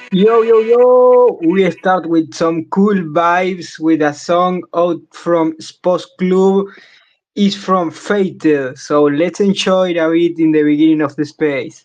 Yo, yo, yo! We start with some cool vibes with a song out from Sports Club. Is from Fated, so let's enjoy it a bit in the beginning of the space.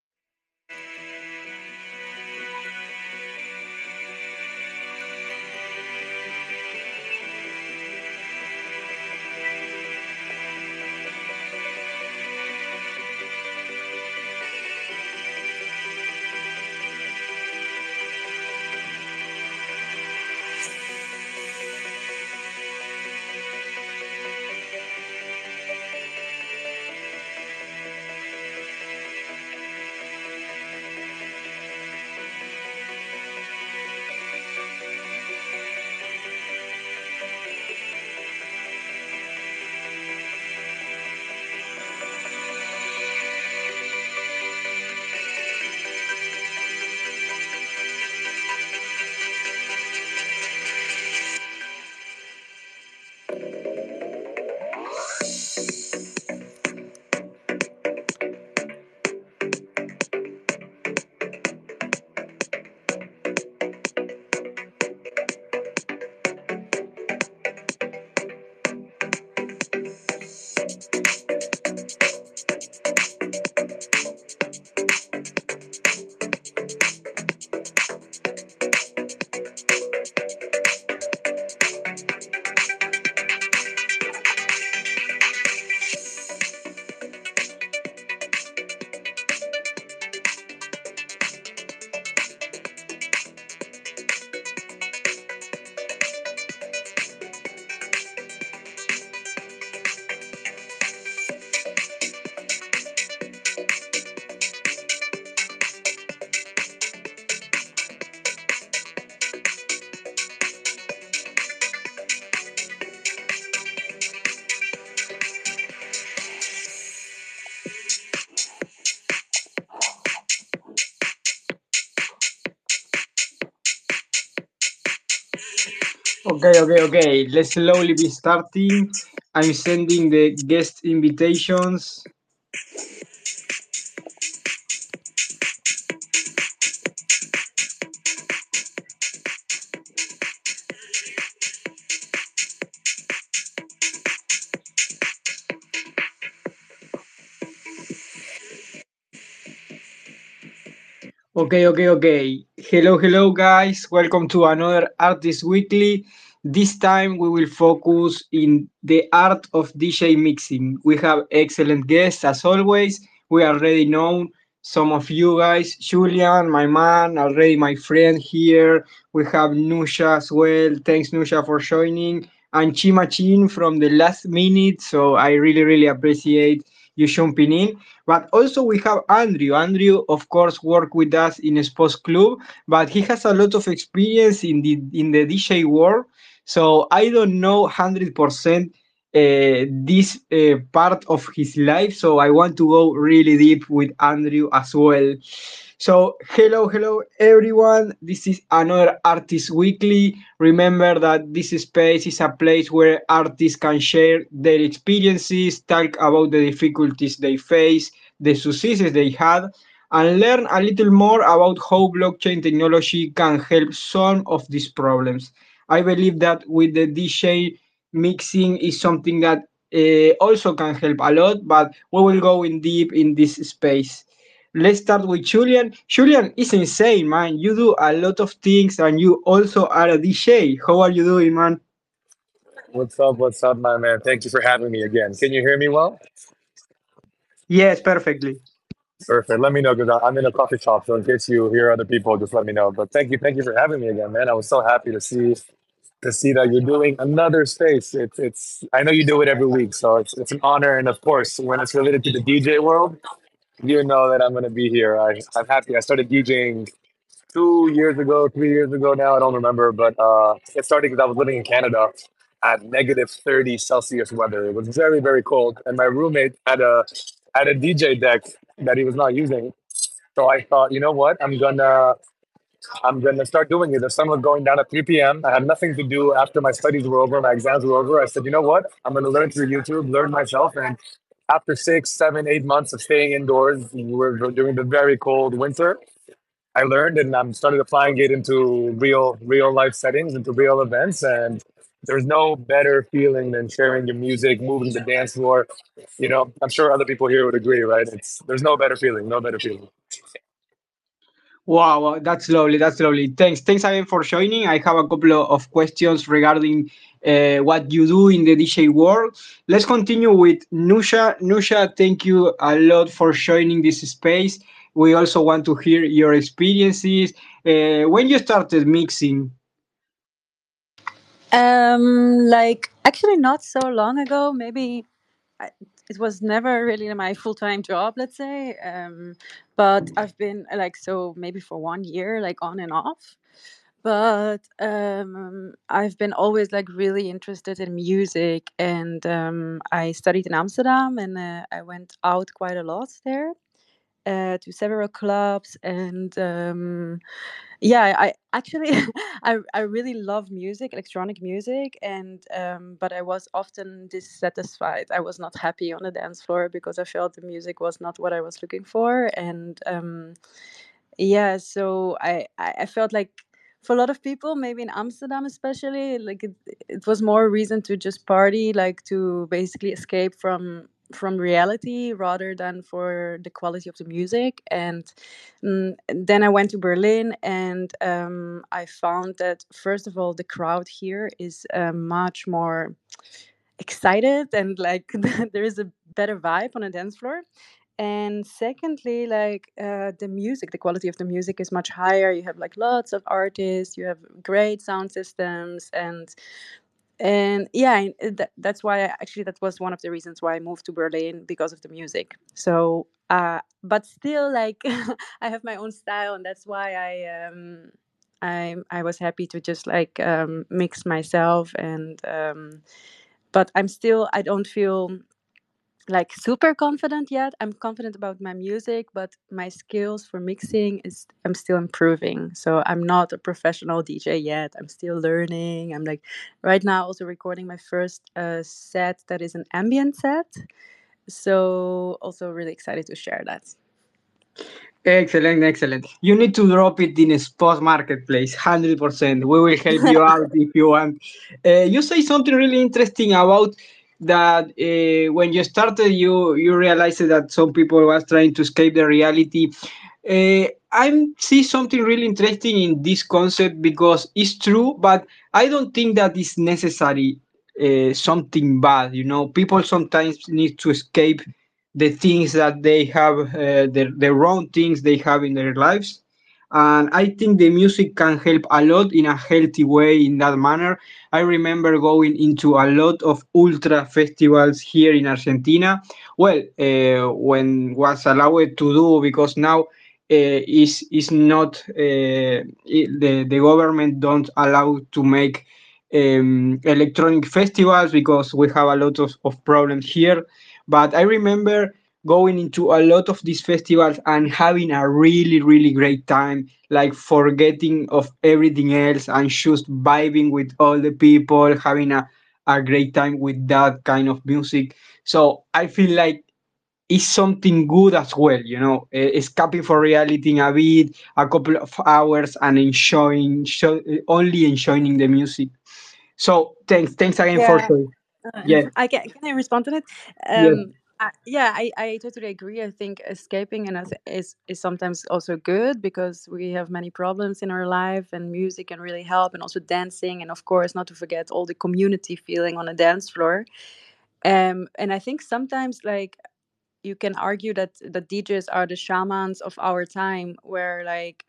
Okay. Let's slowly be starting. I'm sending the guest invitations. Okay. Hello, guys. Welcome to another Artist Weekly. This time we will focus in the art of DJ mixing. We have excellent guests as always. We already know some of you guys. Julian, my man, already my friend here. We have Nusha as well. Thanks, Nusha, for joining. And Chima Chin from the last minute. So I really appreciate you jumping in. But also we have Andrew. Andrew, of course, worked with us in Sports Club, but he has a lot of experience in the DJ world. So I don't know 100% this part of his life. So I want to go really deep with Andrew as well. So hello everyone. This is another Artist Weekly. Remember that this space is a place where artists can share their experiences, talk about the difficulties they face, the successes they had, and learn a little more about how blockchain technology can help some of these problems. I believe that with the DJ mixing is something that also can help a lot, but we will go in deep in this space. Let's start with Julian. Julian is insane, man. You do a lot of things and you also are a DJ. How are you doing, man? What's up, my man? Thank you for having me again. Can you hear me well? Yes, perfectly. Perfect. Let me know because I'm in a coffee shop, so in case you hear other people, just let me know. But thank you for having me again, man. I was so happy to see that you're doing another space. It's I know you do it every week, so it's an honor, and of course, when it's related to the DJ world, you know that I'm gonna be here. I'm happy. I started DJing 2 years ago, 3 years ago now. I don't remember, but it started because I was living in Canada at negative 30 Celsius weather. It was very cold, and my roommate had a DJ deck that he was not using. So I thought, you know what? I'm gonna start doing it. The sun was going down at 3 p.m. I had nothing to do after my studies were over, my exams were over. I said, you know what? I'm gonna learn through YouTube, learn myself, and after 6, 7, 8 months of staying indoors, we were during the very cold winter. I learned, and I'm started applying it into real life settings, into real events. And there's no better feeling than sharing your music, moving the dance floor. You know, I'm sure other people here would agree, right? It's there's no better feeling, no better feeling. Wow, wow, that's lovely. That's lovely. Thanks again for joining. I have a couple of questions regarding what you do in the DJ world. Let's continue with Nusha. Nusha, thank you a lot for joining this space. We also want to hear your experiences. When you started mixing. Like actually not so long ago, maybe I, it was never really my full-time job, let's say. But I've been like, so maybe for 1 year, like on and off. But I've been always like really interested in music, and I studied in Amsterdam, and I went out quite a lot there to several clubs, and yeah, I actually I really love music, electronic music, and but I was often dissatisfied. I was not happy on the dance floor because I felt the music was not what I was looking for, and yeah, so I felt like for a lot of people, maybe in Amsterdam especially, like it was more reason to just party, like to basically escape from reality rather than for the quality of the music. And then I went to Berlin, and I found that first of all the crowd here is much more excited, and like there is a better vibe on a dance floor. And secondly, like the music, the quality of the music is much higher. You have like lots of artists, you have great sound systems, and yeah, and that's why actually that was one of the reasons why I moved to Berlin, because of the music. So but still, like I have my own style, and that's why I was happy to just like mix myself, and but I don't feel like super confident yet. I'm confident about my music, but my skills for mixing is I'm still improving. So I'm not a professional DJ yet. I'm still learning. I'm like right now also recording my first set that is an ambient set. So also really excited to share that. Excellent, excellent. You need to drop it in a spot marketplace, 100%. We will help you out if you want. You say something really interesting about that when you started, you realized that some people was trying to escape the reality. I see something really interesting in this concept because it's true, but I don't think that is necessary. Something bad, you know. People sometimes need to escape the things that they have, the wrong things they have in their lives. And I think the music can help a lot in a healthy way in that manner. I remember going into a lot of ultra festivals here in Argentina. Well, when was allowed to do, because now is not the government don't allow to make electronic festivals because we have a lot of problems here. But I remember going into a lot of these festivals and having a really, really great time, like forgetting of everything else and just vibing with all the people, having a great time with that kind of music. So I feel like it's something good as well, you know, escaping for reality in a bit, a couple of hours and only enjoying the music. So thanks again for Yeah. sharing. Yeah, Can I respond to that? yeah. Yeah, I totally agree. I think escaping and is sometimes also good because we have many problems in our life, and music can really help, and also dancing, and of course not to forget all the community feeling on a dance floor. And I think sometimes like you can argue that the DJs are the shamans of our time, where like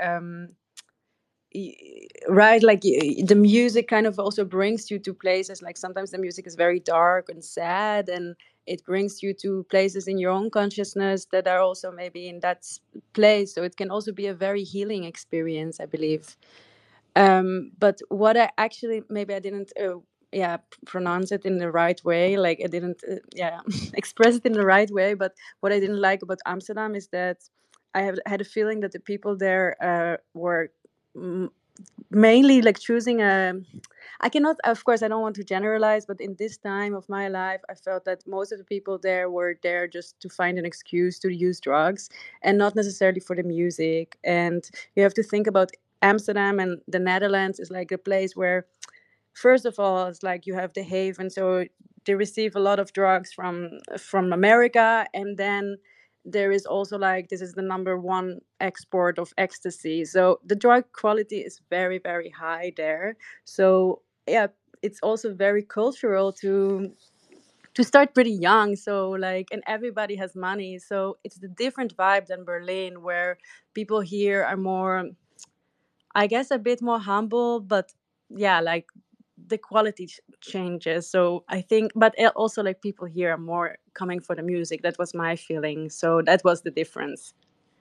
right, like the music kind of also brings you to places, like sometimes the music is very dark and sad, and it brings you to places in your own consciousness that are also maybe in that place, so it can also be a very healing experience, I believe. But what I actually, maybe I didn't yeah, pronounce it in the right way, like I didn't yeah, express it in the right way, but what I didn't like about Amsterdam is that I have had a feeling that the people there were mainly like choosing a, I cannot, of course I don't want to generalize, but in this time of my life I felt that most of the people there were there just to find an excuse to use drugs and not necessarily for the music. And you have to think about Amsterdam and the Netherlands is like a place where, first of all, it's like you have the haven, so they receive a lot of drugs from America. And then there is also like, this is the number one export of ecstasy, so the drug quality is very very high there. So yeah, it's also very cultural to start pretty young. So like, and everybody has money, so it's the different vibe than Berlin, where people here are more, I guess, a bit more humble. But yeah, like the quality changes. So I think, but also like people here are more coming for the music. That was my feeling. So that was the difference.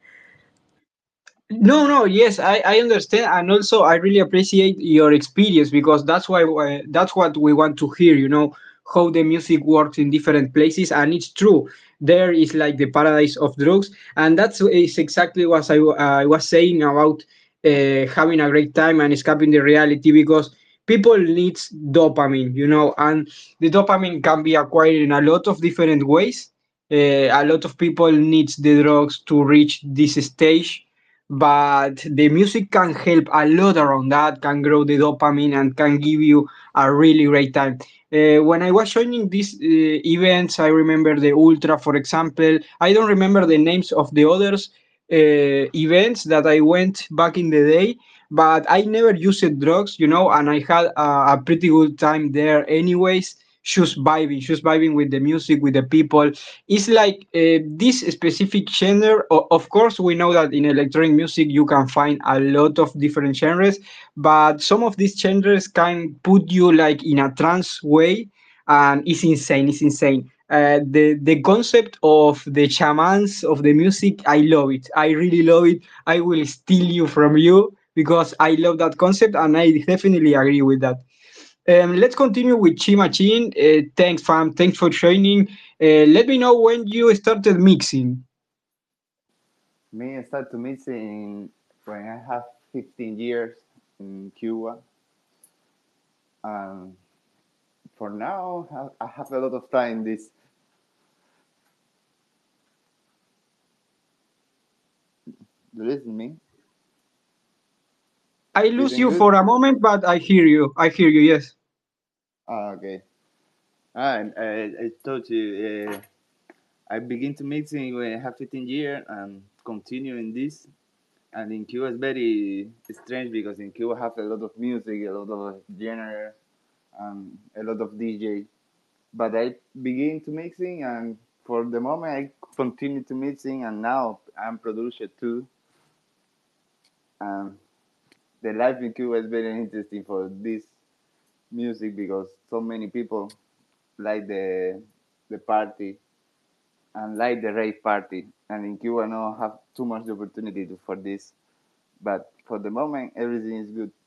No, no, yes, I understand, and also I really appreciate your experience because that's what we want to hear. How the music works in different places, and it's true. There is like the paradise of drugs, and that's is exactly what I was saying about having a great time and escaping the reality because people needs dopamine, and the dopamine can be acquired in a lot of different ways. A lot of people needs the drugs to reach this stage, but the music can help a lot around that, can grow the dopamine and can give you a really great time. When I was joining these events, I remember the Ultra, for example. I don't remember the names of the others events that I went back in the day, but I never used drugs, and I had a pretty good time there anyways. Just vibing with the music, with the people. It's like this specific genre. Of course, we know that in electronic music you can find a lot of different genres, but some of these genres can put you like in a trance way, and it's insane. It's insane. The concept of the shamans of the music, I love it. I really love it. I will steal you from you because I love that concept, and I definitely agree with that. Let's continue with Chi Machine. Thanks, fam. Thanks for joining. Let me know when you started mixing. Me, I started to mixing when I have 15 years in Cuba. Um, for now, I have a lot of time. This you listen me? I lose Listen you good? for a moment, but I hear you. I hear you, yes. Okay. And I told you, I begin to mixing when I have 15 years and continue in this. And in Cuba, it's very strange because in Cuba have a lot of music, a lot of genre, a lot of DJ. But I begin to mixing, and for the moment, I continue to mixing, and now I'm producer too. And the life in Cuba is very interesting for this music because so many people like the party and like the rave party. And in Cuba, no have too much opportunity for this. But for the moment, everything is good.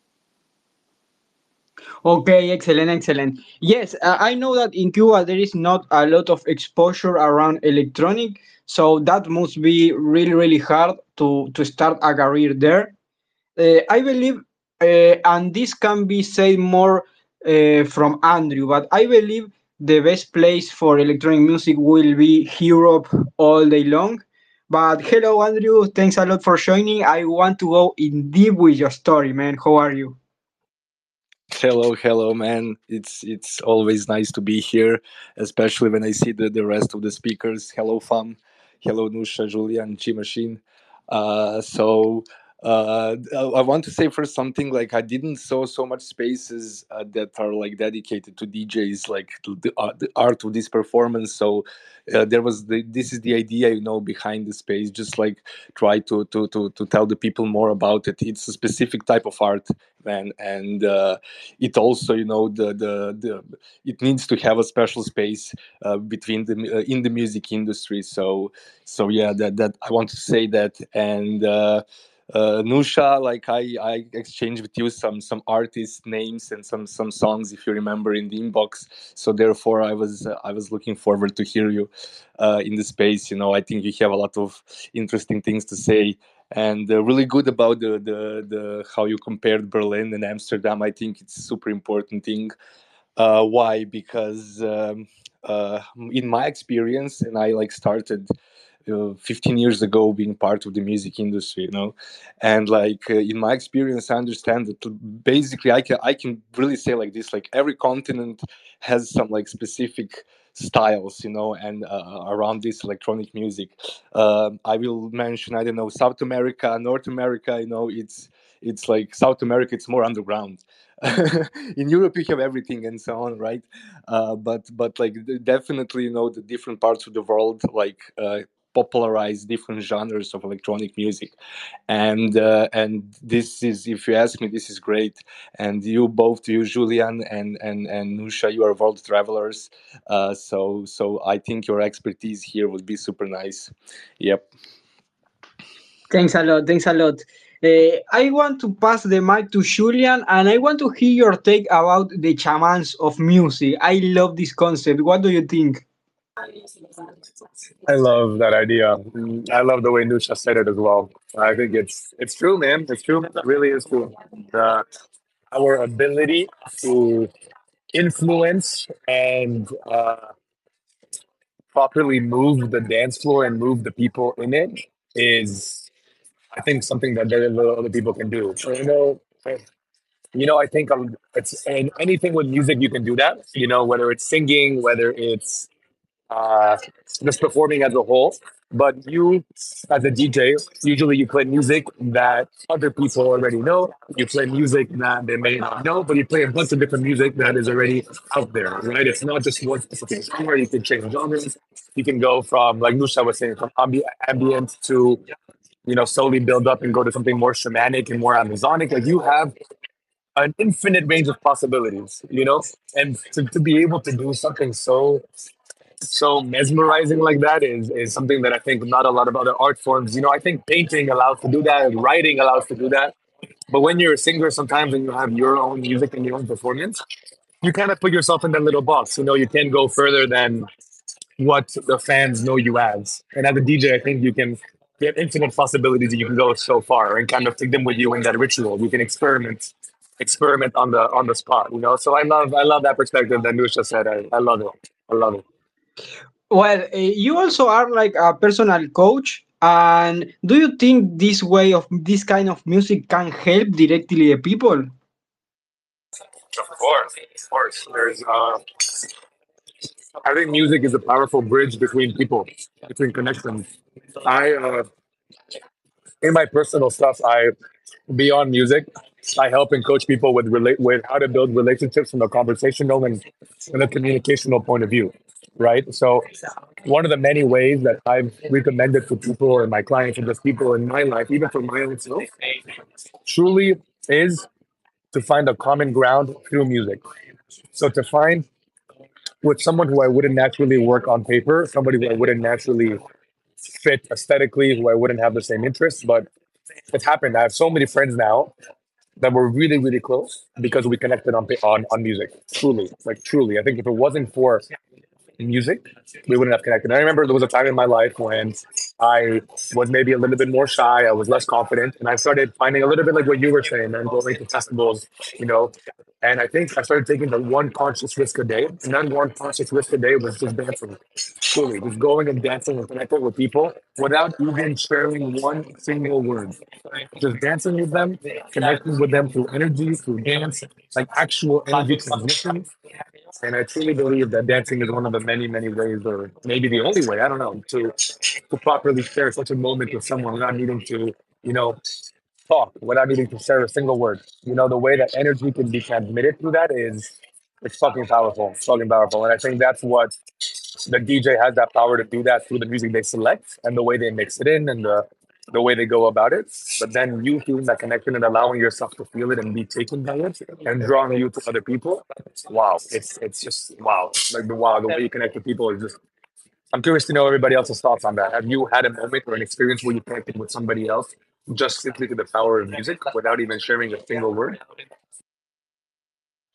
Okay, excellent, excellent. Yes, I know that in Cuba there is not a lot of exposure around electronic, so that must be really, really hard to start a career there. I believe, and this can be said more from Andrew, but I believe the best place for electronic music will be Europe all day long. But hello, Andrew. Thanks a lot for joining. I want to go in deep with your story, man. How are you? Hello, man. It's always nice to be here, especially when I see the rest of the speakers. Hello, Fam. Hello, Nusha, Julian, Chi Machine. I want to say first something like I didn't saw so much spaces that are like dedicated to DJs, like to the art of this performance. So there was this is the idea, behind the space. Just like try to tell the people more about it. It's a specific type of art, man, and it also the it needs to have a special space between the in the music industry. So yeah, that I want to say that. And Nusha, like I exchanged with you some artist names and some songs, if you remember, in the inbox. So therefore I was looking forward to hear you in the space. I think you have a lot of interesting things to say. and really good about the how you compared Berlin and Amsterdam. I think it's a super important thing. Why? Because in my experience, and I like started 15 years ago being part of the music industry, and like in my experience, I understand that basically I can really say like this: like every continent has some like specific styles, and around this electronic music. I will mention, I don't know, South America, North America. It's like South America, it's more underground. In Europe, you have everything and so on, right? But like definitely, the different parts of the world like popularize different genres of electronic music, and this is, if you ask me, this is great. And you, Julian, and Nusha, you are world travelers, so I think your expertise here would be super nice. Yep. Thanks a lot. Thanks a lot. I want to pass the mic to Julian, and I want to hear your take about the chamans of music. I love this concept. What do you think? I love that idea. I love the way Nusha said it as well. I think it's true, man. It's true. It really is true. The, our ability to influence and properly move the dance floor and move the people in it is, I think, something that very little other people can do. So, I think it's and anything with music you can do that. Whether it's singing, whether it's uh, just performing as a whole. But you, as a DJ, usually you play music that other people already know. You play music that they may not know, but you play a bunch of different music that is already out there, right? It's not just one specific genre. You can change genres. You can go from, like Nusha was saying, from ambient to, slowly build up and go to something more shamanic and more Amazonic. Like you have an infinite range of possibilities, and to be able to do something so mesmerizing like that is something that I think not a lot of other art forms. I think painting allows to do that, writing allows to do that. But when you're a singer, sometimes and you have your own music and your own performance, you kind of put yourself in that little box. You can't go further than what the fans know you as. And as a DJ, I think you have infinite possibilities and you can go so far and kind of take them with you in that ritual. You can experiment on the spot. So I love that perspective that Nusha said. I love it. I love it. Well, you also are like a personal coach. And do you think this way of this kind of music can help directly the people? Of course, of course. I think music is a powerful bridge between people, between connections. I, in my personal stuff, beyond music, I help and coach people with how to build relationships from a conversational and a communicational point of view, right? So, one of the many ways that I've recommended to people and my clients and just people in my life, even for my own self, truly is to find a common ground through music. So to find with someone who I wouldn't naturally work on paper, somebody who I wouldn't naturally fit aesthetically, who I wouldn't have the same interests, but it's happened. I have so many friends now that were really, really close because we connected on music. Truly, like truly. I think if it wasn't for music, we wouldn't have connected. I remember there was a time in my life when I was maybe a little bit more shy. I was less confident, and I started finding a little bit like what you were saying, and going to festivals, you know. And I think I started taking the one conscious risk a day, and that one conscious risk a day was just dancing, truly, just going and dancing and connecting with people without even sharing one single word. Just dancing with them, connecting with them through energy, through dance, like actual energy transmission. And I truly believe that dancing is one of the many, many ways, or maybe the only way, I don't know, to properly share such a moment with someone without needing to, you know, talk, without needing to share a single word. The way that energy can be transmitted through that is it's fucking powerful. It's fucking powerful. And I think that's what the DJ has that power to do that through the music they select and the way they mix it in and the way they go about it. But then you feeling that connection and allowing yourself to feel it and be taken by it and drawing you to other people. Wow. It's just wow. Like the way you connect with people is just I'm curious to know everybody else's thoughts on that. Have you had a moment or an experience where you connected with somebody else just simply to the power of music without even sharing a single word?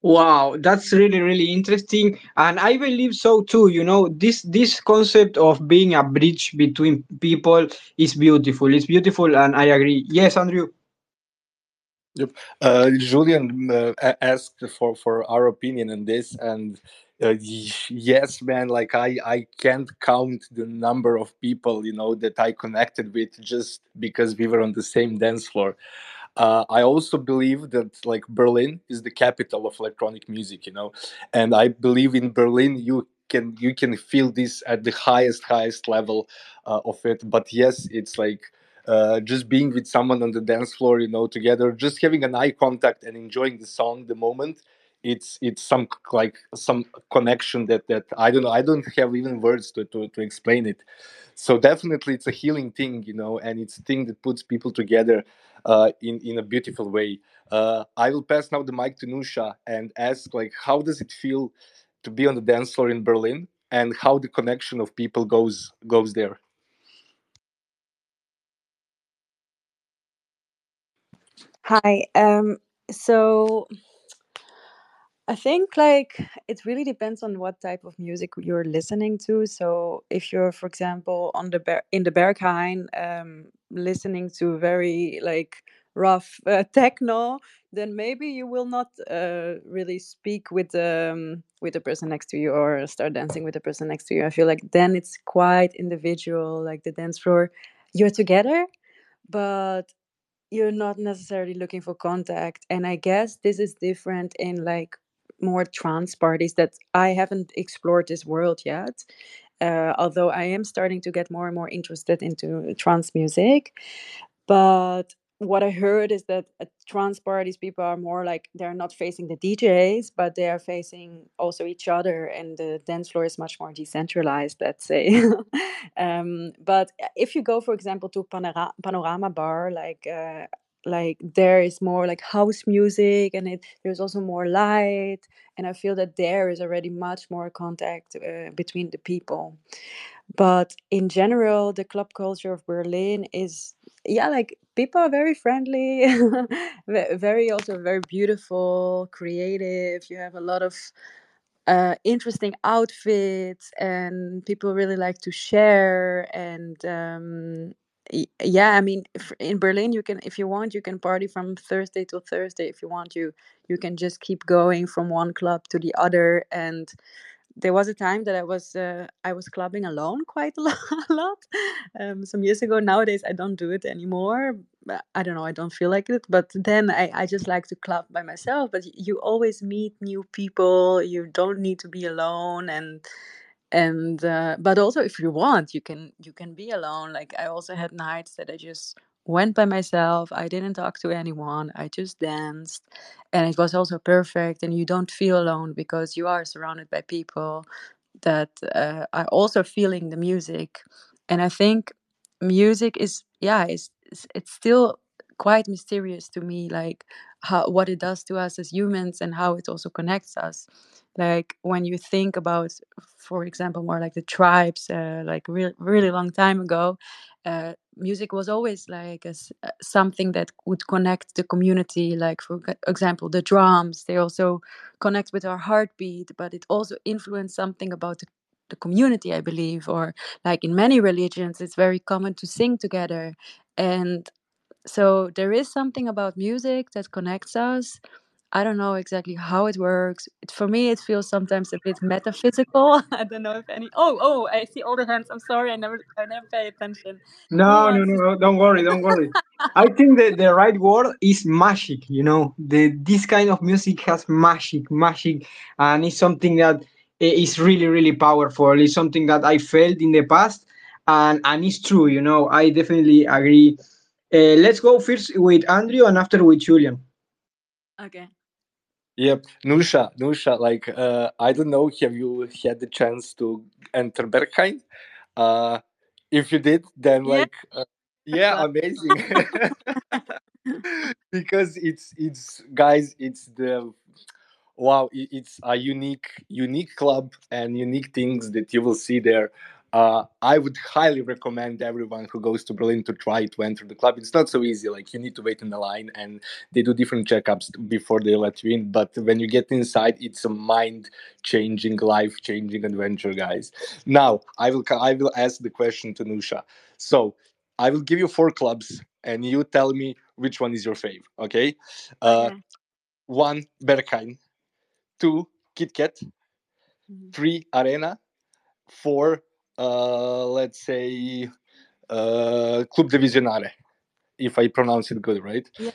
Wow, that's really, really interesting. And I believe so too. You know, this concept of being a bridge between people is beautiful. It's beautiful, and I agree. Yes, Andrew. Yep. Julian asked for our opinion on this, and yes, man, like I can't count the number of people, that I connected with just because we were on the same dance floor. I also believe that like Berlin is the capital of electronic music, and I believe in Berlin you can feel this at the highest level of it. But yes, it's like just being with someone on the dance floor, together, just having an eye contact and enjoying the song, the moment. It's some connection that I don't know. I don't have even words to explain it. So definitely, it's a healing thing, and it's a thing that puts people together in a beautiful way. I will pass now the mic to Nusha and ask, like, how does it feel to be on the dance floor in Berlin, and how the connection of people goes there. Hi. So I think like it really depends on what type of music you're listening to. So if you're, for example, on in the Berghain, listening to very like rough techno, then maybe you will not really speak with the person next to you or start dancing with the person next to you. I feel like then it's quite individual, like the dance floor. You're together, but you're not necessarily looking for contact. And I guess this is different in like more trance parties that I haven't explored this world yet. Although I am starting to get more and more interested into trance music. But what I heard is that at trance parties, people are more like they're not facing the DJs, but they are facing also each other, and the dance floor is much more decentralized, let's say. But if you go, for example, to Panorama Bar, like there is more like house music, and there's also more light, and I feel that there is already much more contact between the people. But in general, the club culture of Berlin is, yeah, like people are very friendly, very also very beautiful, creative. You have a lot of interesting outfits, and people really like to share. And yeah, I mean, in Berlin, you can, if you want, you can party from Thursday till Thursday. If you want, you can just keep going from one club to the other. And there was a time that I was clubbing alone quite a lot, a lot some years ago. Nowadays, I don't do it anymore. I don't know. I don't feel like it. But then I just like to club by myself. But you always meet new people. You don't need to be alone. And but also, if you want, you can be alone. Like I also had nights that I just went by myself. I didn't talk to anyone. I just danced, and it was also perfect. And you don't feel alone because you are surrounded by people that are also feeling the music. And I think music is, yeah, it's still quite mysterious to me, like how what it does to us as humans and how it also connects us. Like when you think about, for example, more like the tribes, like really long time ago, music was always like something that would connect the community. Like for example, the drums, they also connect with our heartbeat, but it also influenced something about the community, I believe. Or like in many religions, it's very common to sing together. And so there is something about music that connects us. I don't know exactly how it works. For me, it feels sometimes a bit metaphysical. I don't know if any. Oh, I see all the hands. I'm sorry, I never pay attention. Who No, no, wants no, to? no, don't worry, don't worry. I think that the right word is magic. You know, this kind of music has magic, and it's something that is really, really powerful. It's something that I felt in the past, and it's true. You know, I definitely agree. Let's go first with Andrew, and after with Julian. Okay. Yep, Nusha, like I don't know, have you had the chance to enter Berghain? Uh, if you did, then Yeah. like yeah, Club. amazing. Because it's guys, it's the wow, it's a unique club and unique things that you will see there. I would highly recommend everyone who goes to Berlin to try to enter the club. It's not so easy. Like, you need to wait in the line, and they do different checkups before they let you in. But when you get inside, it's a mind-changing, life-changing adventure, guys. Now, I will ask the question to Nusha. So, I will give you 4 clubs, and you tell me which one is your fave. Okay. Okay. 1, Berghain. 2, Kit Kat. Mhm. 3, Arena. 4, let's say, Club de Visionare, if I pronounce it good, right? Yeah.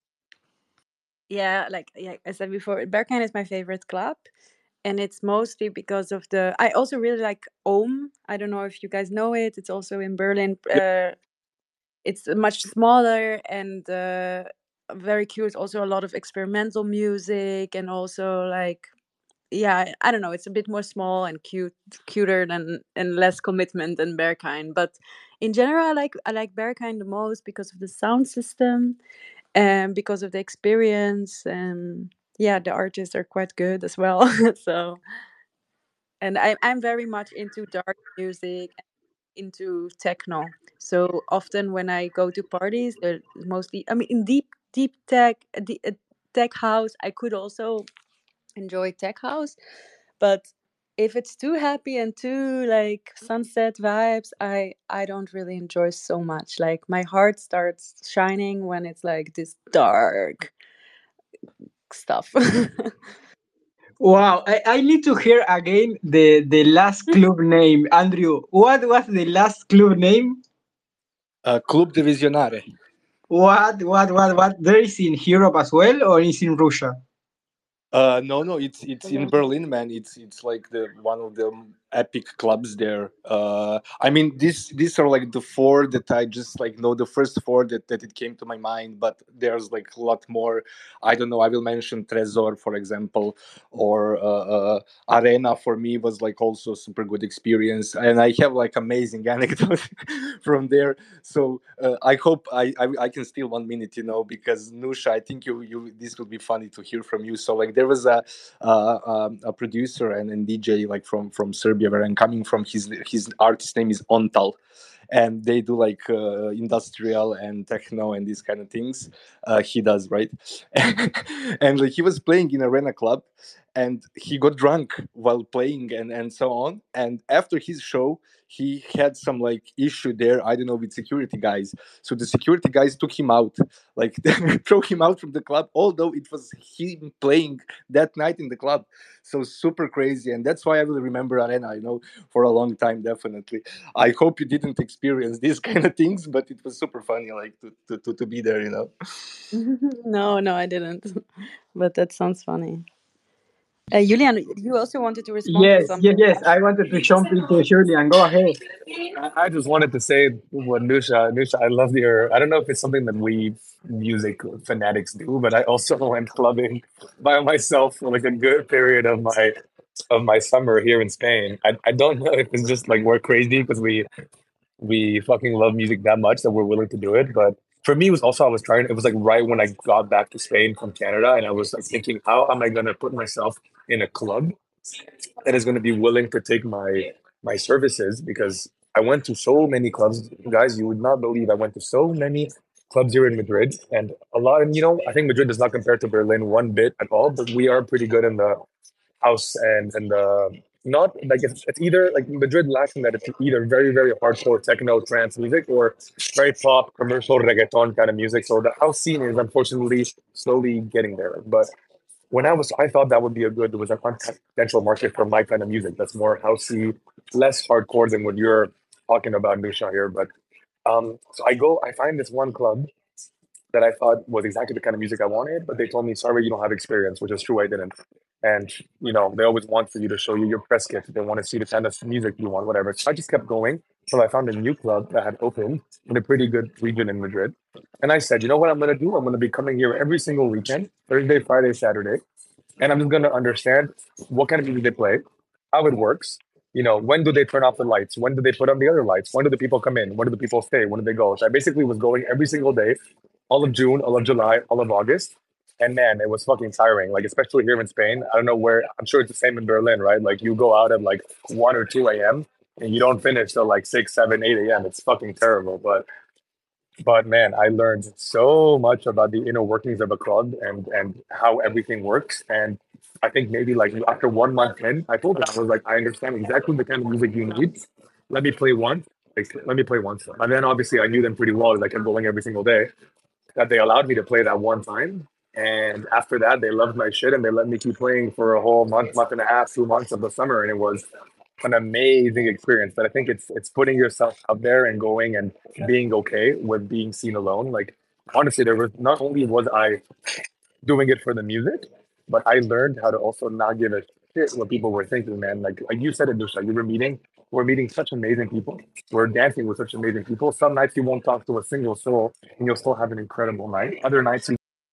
Yeah, like yeah, I said before, Berghain is my favorite club, and it's mostly because of the. I also really like Ohm. I don't know if you guys know it. It's also in Berlin. Yep. It's much smaller and very cute. Also, a lot of experimental music, and also like yeah, I don't know. It's a bit more small and cuter than and less commitment than Berghain. But in general, I like Berghain the most because of the sound system and because of the experience. And yeah, the artists are quite good as well. So, and I'm very much into dark music, into techno. So often when I go to parties, they're mostly. I mean, in deep tech house, I could also enjoy tech house, but if it's too happy and too like sunset vibes, I don't really enjoy so much. Like my heart starts shining when it's like this dark stuff. Wow, I need to hear again the last club name. Andrew, what was the last club name? Club de Visionare. What? There is in Europe as well, or is in Russia? No, it's in Berlin, man. It's like the one of the epic clubs there. I mean, these are like the 4 that I just like know, the first 4 that it came to my mind. But there's like a lot more. I don't know. I will mention Trezor, for example, or Arena. For me was like also super good experience, and I have like amazing anecdotes from there. So I hope I can steal 1 minute, because Nusha, I think you this will be funny to hear from you. So like there was a producer and DJ like from Serbia, where I'm coming from. His artist name is Ontal, and they do like industrial and techno and these kind of things. He does, right? And like he was playing in Arena Club, and he got drunk while playing and so on. And after his show, he had some like issue there, I don't know, with security guys. So the security guys took him out, like throw him out from the club, although it was him playing that night in the club. So super crazy, and that's why I will remember Arena, for a long time, definitely. I hope you didn't experience these kind of things, but it was super funny, like to be there. No, I didn't. But that sounds funny. Julian, you also wanted to respond to something. Yes. I wanted to jump into Julian. Go ahead. I just wanted to say what Nusha, I love your. I don't know if it's something that we music fanatics do, but I also went clubbing by myself for like a good period of my summer here in Spain. I don't know if it's just like we're crazy because we fucking love music that much that we're willing to do it. But for me, it was also I was trying. It was like right when I got back to Spain from Canada, and I was like thinking, how am I gonna put myself in a club that is going to be willing to take my services? Because I went to so many clubs, guys. You would not believe I went to so many clubs here in Madrid, and a lot. And I think Madrid does not compare to Berlin one bit at all. But we are pretty good in the house and the not like it's either like Madrid lacks in that it's either very very hardcore techno trance music or very pop commercial reggaeton kind of music. So the house scene is unfortunately slowly getting there, but I thought that would be there was a potential market for my kind of music that's more housey, less hardcore than what you're talking about, Nusha here. But so I find this one club that I thought was exactly the kind of music I wanted, but they told me, sorry, you don't have experience, which is true, I didn't. And they always want for you to show you your press kit. They want to see the kind of music you want, whatever. So I just kept going till I found a new club that had opened in a pretty good region in Madrid. And I said, you know what I'm going to do? I'm going to be coming here every single weekend, Thursday, Friday, Saturday, and I'm just going to understand what kind of music they play, how it works. When do they turn off the lights? When do they put on the other lights? When do the people come in? When do the people stay? When do they go? So I basically was going every single day, all of June, all of July, all of August. And man, it was fucking tiring. Like, especially here in Spain. I don't know where, I'm sure it's the same in Berlin, right? Like, you go out at like 1 or 2 a.m. and you don't finish till like 6, 7, 8 a.m. It's fucking terrible. But man, I learned so much about the inner workings of a club and how everything works. And I think maybe like after 1 month in, I told them, I was like, I understand exactly the kind of music you need. Let me play once. Like, let me play once. And then obviously I knew them pretty well. Like I'm going every single day. That they allowed me to play that one time. And after that, they loved my shit and they let me keep playing for a whole month, month and a half, 2 months of the summer. And it was an amazing experience. But I think it's putting yourself out there and going and being okay with being seen alone. Like honestly, there was not only was I doing it for the music, but I learned how to also not give a shit what people were thinking, man. Like you said it, Dusha, we're meeting such amazing people. We're dancing with such amazing people. Some nights you won't talk to a single soul and you'll still have an incredible night. Other nights you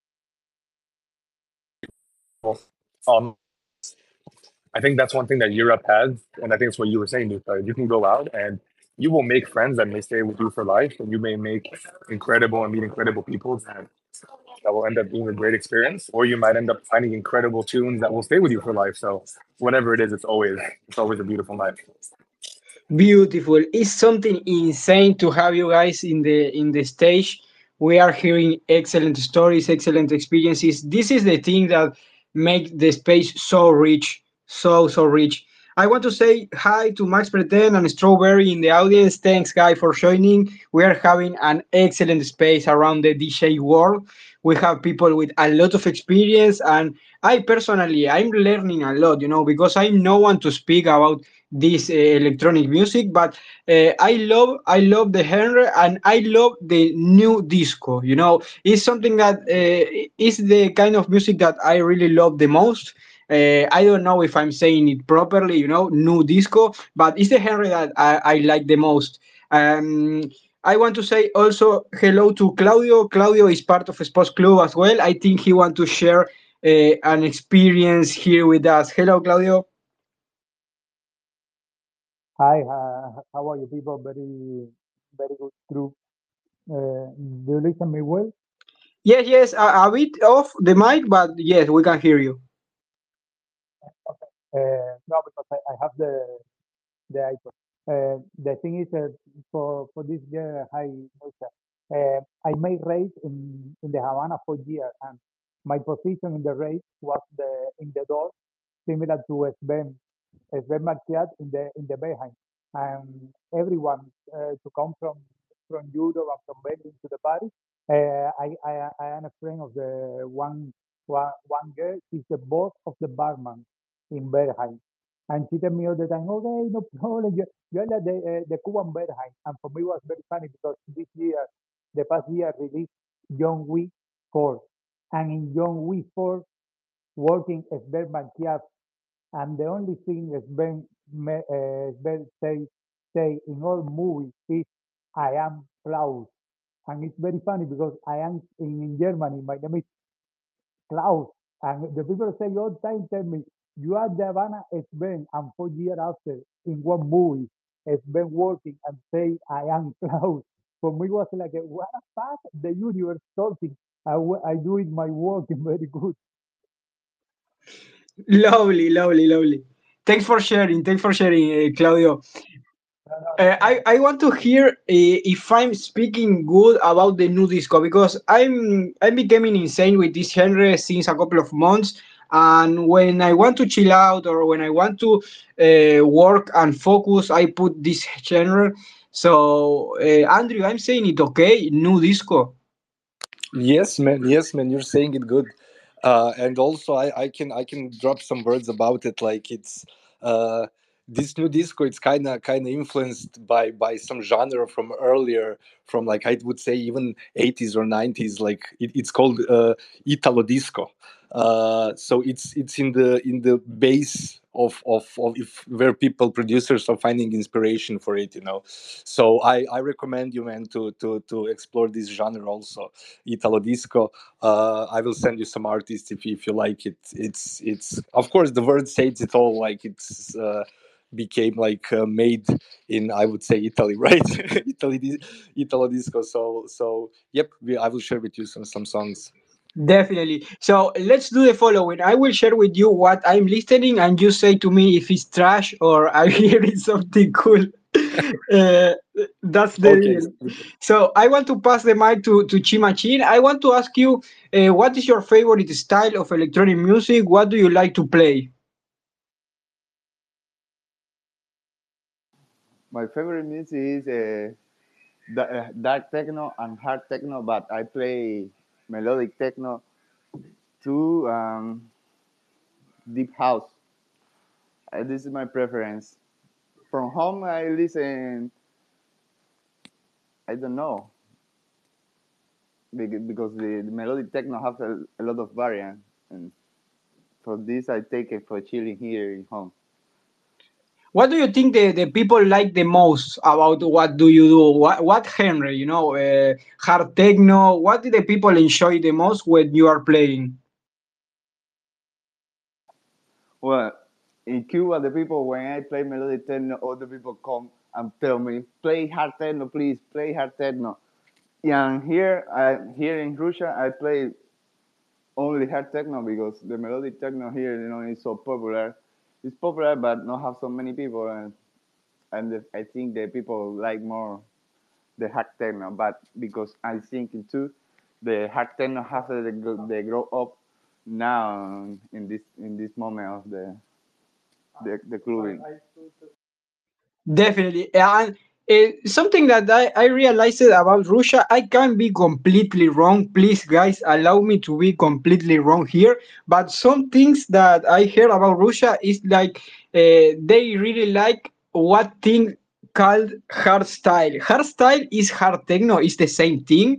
um I think that's one thing that Europe has, and I think it's what you were saying, Dusha. You can go out and you will make friends that may stay with you for life, and you may make incredible and meet incredible people that will end up being a great experience, or you might end up finding incredible tunes that will stay with you for life. So whatever it is, it's always a beautiful night. Beautiful. It's something insane to have you guys in the stage. We are hearing excellent stories, excellent experiences. This is the thing that make the space so rich, so rich. I want to say hi to Max Pretend and Strawberry in the audience. Thanks, guy, for joining. We are having an excellent space around the DJ world. We have people with a lot of experience, and I personally, I'm learning a lot, because I'm no one to speak about this electronic music, but I love the genre and I love the new disco. It's something that is the kind of music that I really love the most. I don't know if I'm saying it properly, new disco, but it's the genre that I like the most. um I want to say also hello to Claudio. Claudio is part of Sports Club as well. I think he want to share an experience here with us. Hello, Claudio. Hi, how are you people? Very, very good group. Do you listen me well? Yes, yes, a bit off the mic, but yes, we can hear you. No, because I have the iPod. The thing is, for this year, hi, Nusa. I made race in the Havana for years, and my position in the race was in the door, similar to Sven Martiat in the behind. And everyone to come from Europe and from Belgium to the party. I am a friend of the one girl. She's the boss of the barman in Berghain. And she tell me all the time, okay, no problem. You're like the Cuban Berghain. And for me, it was very funny because the past year, released John Wick 4. And in John Wick 4, working as Bergman Kiap, and the only thing Sven say in all movies is I am Klaus. And it's very funny because I am in Germany, my name is Klaus. And the people say all the time tell me, you are the Havana Sven, and 4 years after, in one movie, Sven working and say I am Klaus. For me, it was like, what the fuck? The universe talking. I do it my work very good. Lovely, lovely, lovely. Thanks for sharing. Thanks for sharing, Claudio. No, no, I want to hear if I'm speaking good about the new disco because I'm becoming insane with this genre since a couple of months. And when I want to chill out or when I want to work and focus, I put this genre. So, Andrew, I'm saying it okay, new disco. Yes, man. Yes, man. You're saying it good. And also, I can drop some words about it. Like it's uh, this new disco. It's kind of influenced by some genre from earlier, from like I would say even 80s or 90s. Like it's called Italo disco. So it's in the base of if where people producers are finding inspiration for it. So I recommend you, man, to explore this genre also, Italo disco. I will send you some artists if you like it. It's of course the word says it all. Like it's became like made in, I would say, Italy, right? Italy, Italo disco. So yep, I will share with you some songs. Definitely. So let's do the following. I will share with you what I'm listening, and you say to me if it's trash or I'm hearing something cool. Uh, that's the Okay. deal. So I want to pass the mic to Chimachin. I want to ask you, what is your favorite style of electronic music? What do you like to play? My favorite music is dark techno and hard techno, but I play melodic techno too, deep house. This is my preference. From home, I listen. I don't know because the melodic techno has a lot of variants, and for this I take it for chilling here in home. What do you think the people like the most about what do you do? What genre, hard techno? What do the people enjoy the most when you are playing? Well, in Cuba, the people when I play melodic techno, all the people come and tell me, "Play hard techno, please. Play hard techno." And here in Russia, I play only hard techno because the melodic techno here, is so popular. It's popular, but not have so many people, and I think the people like more the hard techno. But because I think too, the hard techno has they grow up now in this moment of the clubbing. Definitely. And something that I realized about Russia, I can be completely wrong. Please, guys, allow me to be completely wrong here. But some things that I heard about Russia is like they really like what thing called hard style. Hard style is hard techno, is the same thing.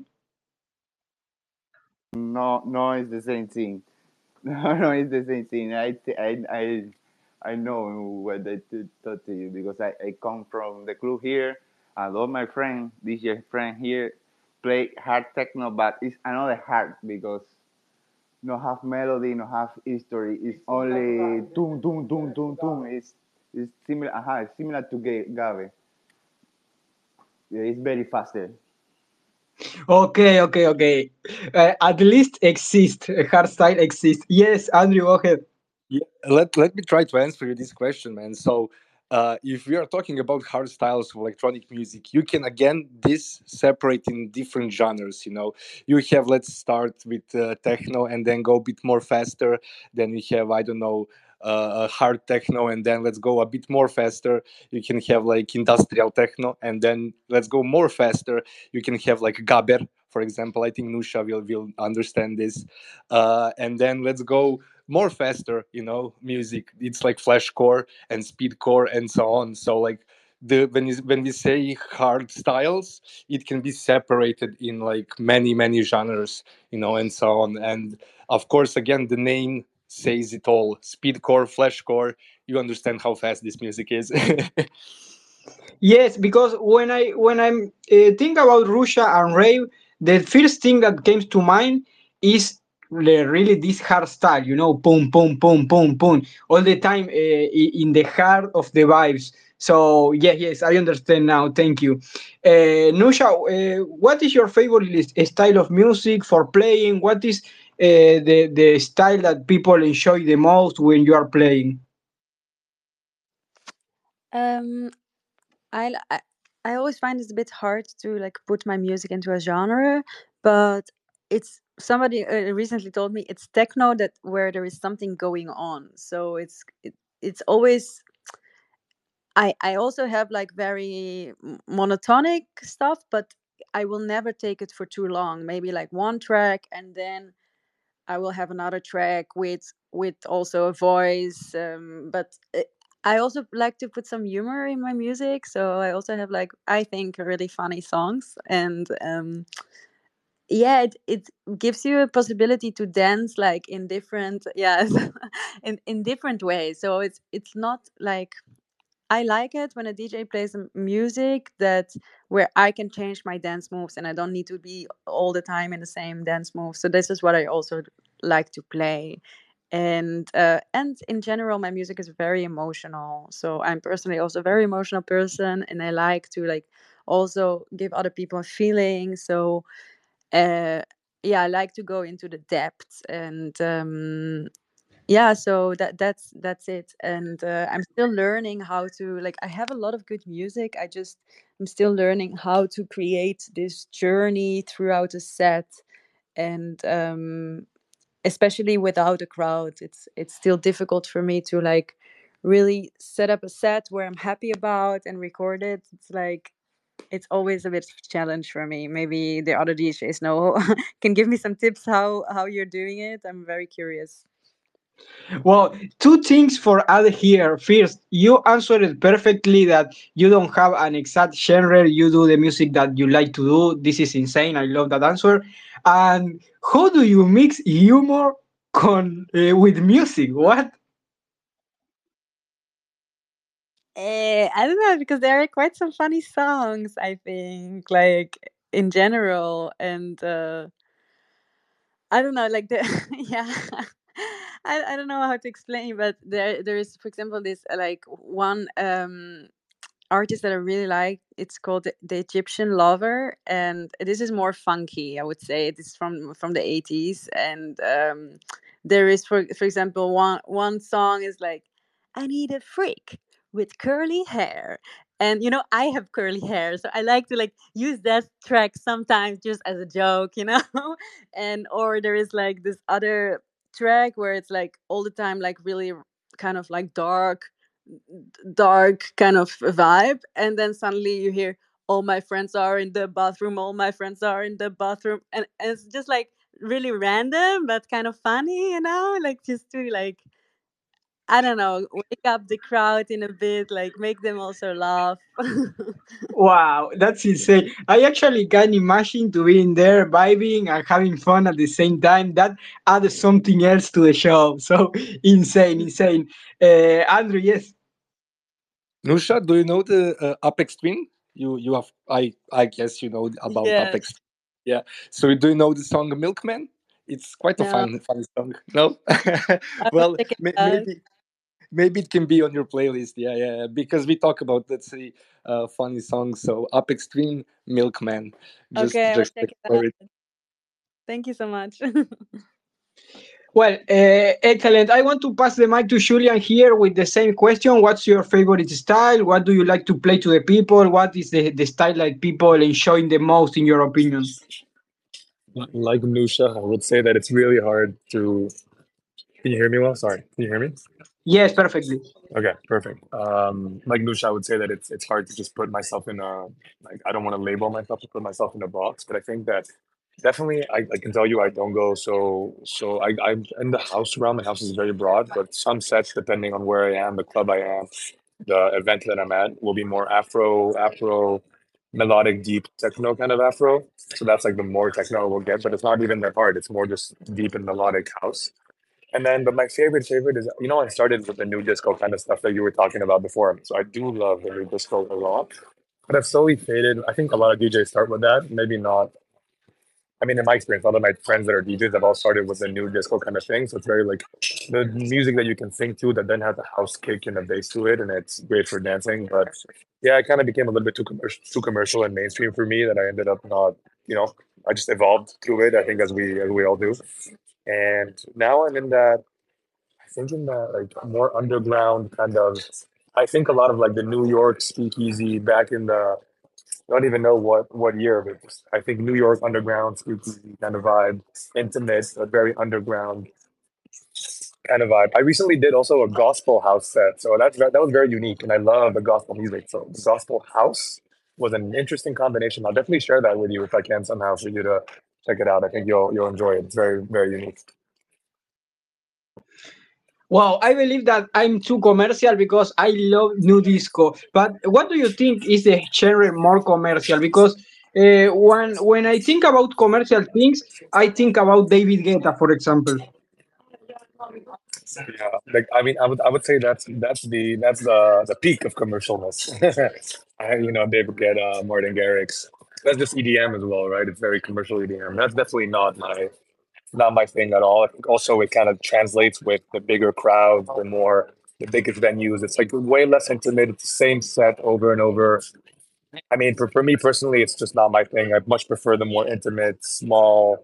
No, no, it's the same thing. No, no, it's the same thing. I know what they taught to you because I come from the club here, and all my friends, DJ friend here, play hard techno, but it's another hard because no have melody, no have history. It's only doom, doom, doom, doom, doom. It's similar. It's similar to Gabe. Yeah, it's very faster. Okay, okay, okay. At least exist. Hard style exists. Yes, Andrew, go ahead. Yeah, let me try to answer you this question, man. So, if we are talking about hard styles of electronic music, you can again this separate in different genres. You have, let's start with techno and then go a bit more faster. Then we have, I don't know, hard techno, and then let's go a bit more faster. You can have like industrial techno, and then let's go more faster. You can have like gaber, for example. I think Nusha will understand this. And then let's go more faster, music. It's like flashcore and speedcore and so on. So like when we say hard styles, it can be separated in like many genres, and so on. And of course, again, the name says it all: speedcore, flashcore. You understand how fast this music is. Yes, because when I'm think about Russia and rave, the first thing that comes to mind is really this hard style, boom, boom, boom, boom, boom, all the time in the heart of the vibes. So yeah, yes, I understand now. Thank you, Nusha. What is your favorite style of music for playing? What is the style that people enjoy the most when you are playing? Um, I, l- I I always find it's a bit hard to like put my music into a genre, but it's somebody recently told me it's techno that where there is something going on. So it's always I also have like very monotonic stuff, but I will never take it for too long. Maybe like one track, and then I will have another track with also a voice. But I also like to put some humor in my music, so I also have like I think really funny songs, and yeah, it gives you a possibility to dance like in different yes in different ways. So it's not like I like it when a DJ plays music that where I can change my dance moves and I don't need to be all the time in the same dance move. So this is what I also like to play. And in general my music is very emotional. So I'm personally also a very emotional person, and I like to like also give other people a feeling. So uh yeah, I like to go into the depths, and yeah, so that's it. And I'm still learning how to, like, I have a lot of good music. I'm still learning how to create this journey throughout a set, and especially without a crowd, it's still difficult for me to like really set up a set where I'm happy about and record it. It's like it's always a bit of a challenge for me. Maybe the other DJs know can give me some tips how you're doing it. I'm very curious. Well, two things for add here. First, you answered it perfectly that you don't have an exact genre. You do the music that you like to do. This is insane. I love that answer. And how do you mix humor with music? What? I don't know, because there are quite some funny songs, I think, like in general, and I don't know, like the yeah. I don't know how to explain, but there is, for example, this like one artist that I really like. It's called the Egyptian Lover, and this is more funky, I would say. It is from the 80s, and there is, for example, one song is like, "I need a freak with curly hair." And I have curly hair, so I like to like use that track sometimes just as a joke. And or there is like this other track where it's like all the time like really kind of like dark kind of vibe, and then suddenly you hear, "All my friends are in the bathroom, all my friends are in the bathroom," and it's just like really random but kind of funny, like just to like, I don't know, wake up the crowd in a bit, like make them also laugh. Wow, that's insane. I actually can imagine to being there, vibing and having fun at the same time. That adds something else to the show. So insane, insane. Andrew, yes. Nusha, do you know the Apex Twin? You have, I guess you know about Yes. Apex. Yeah. So do you know the song Milkman? It's quite a No, fun song. No. I will Well, check it out. maybe it can be on your playlist. Yeah, yeah. Because we talk about, let's say, funny songs. So Apex Twin, Milkman. Okay, I will Just check it explore out. it. Thank you so much. Well, excellent. I want to pass the mic to Julian here with the same question. What's your favorite style? What do you like to play to the people? What is the style that people enjoying the most, in your opinion? Like Nusha, I would say that it's really hard to. Can you hear me well? Sorry. Can you hear me? Yes, perfectly. Okay, perfect. Like Nusha, I would say that it's hard to just put myself in a, like, I don't want to label myself to put myself in a box, but I think that definitely I can tell you I don't go so I'm in the house realm. My house is very broad, but some sets depending on where I am, the club I am, the event that I'm at will be more Afro melodic deep techno kind of Afro. So that's like the more techno we'll get, but it's not even that hard. It's more just deep and melodic house. And then, but my favorite is, I started with the new disco kind of stuff that you were talking about before. So I do love the new disco a lot, but I've slowly faded. I think a lot of DJs start with that. Maybe not. I mean, in my experience, a lot of my friends that are DJs have all started with the new disco kind of thing. So it's very like the music that you can sing to that then has a house kick and a bass to it, and it's great for dancing. But yeah, it kind of became a little bit too commercial and mainstream for me that I ended up not. I just evolved through it. I think as we all do. And now I'm in that. I think in that like more underground kind of. I think a lot of like the New York speakeasy back in the. I don't even know what year, but I think New York underground speakeasy kind of vibe, intimate, a very underground kind of vibe. I recently did also a gospel house set, so that was very unique, and I love the gospel music. So the gospel house was an interesting combination. I'll definitely share that with you if I can somehow for you to check it out. I think you'll enjoy it. It's very very unique. Wow, I believe that I'm too commercial because I love new disco. But what do you think is the genre more commercial? Because when I think about commercial things, I think about David Guetta, for example. Yeah, like I mean, I would say that's the peak of commercialness. David Guetta, Martin Garrix. That's just EDM as well, right? It's very commercial EDM. That's definitely not my thing at all. I think also it kind of translates with the bigger crowd, the biggest venues. It's like way less intimate. It's the same set over and over. I mean, for me personally, it's just not my thing. I much prefer the more intimate, small.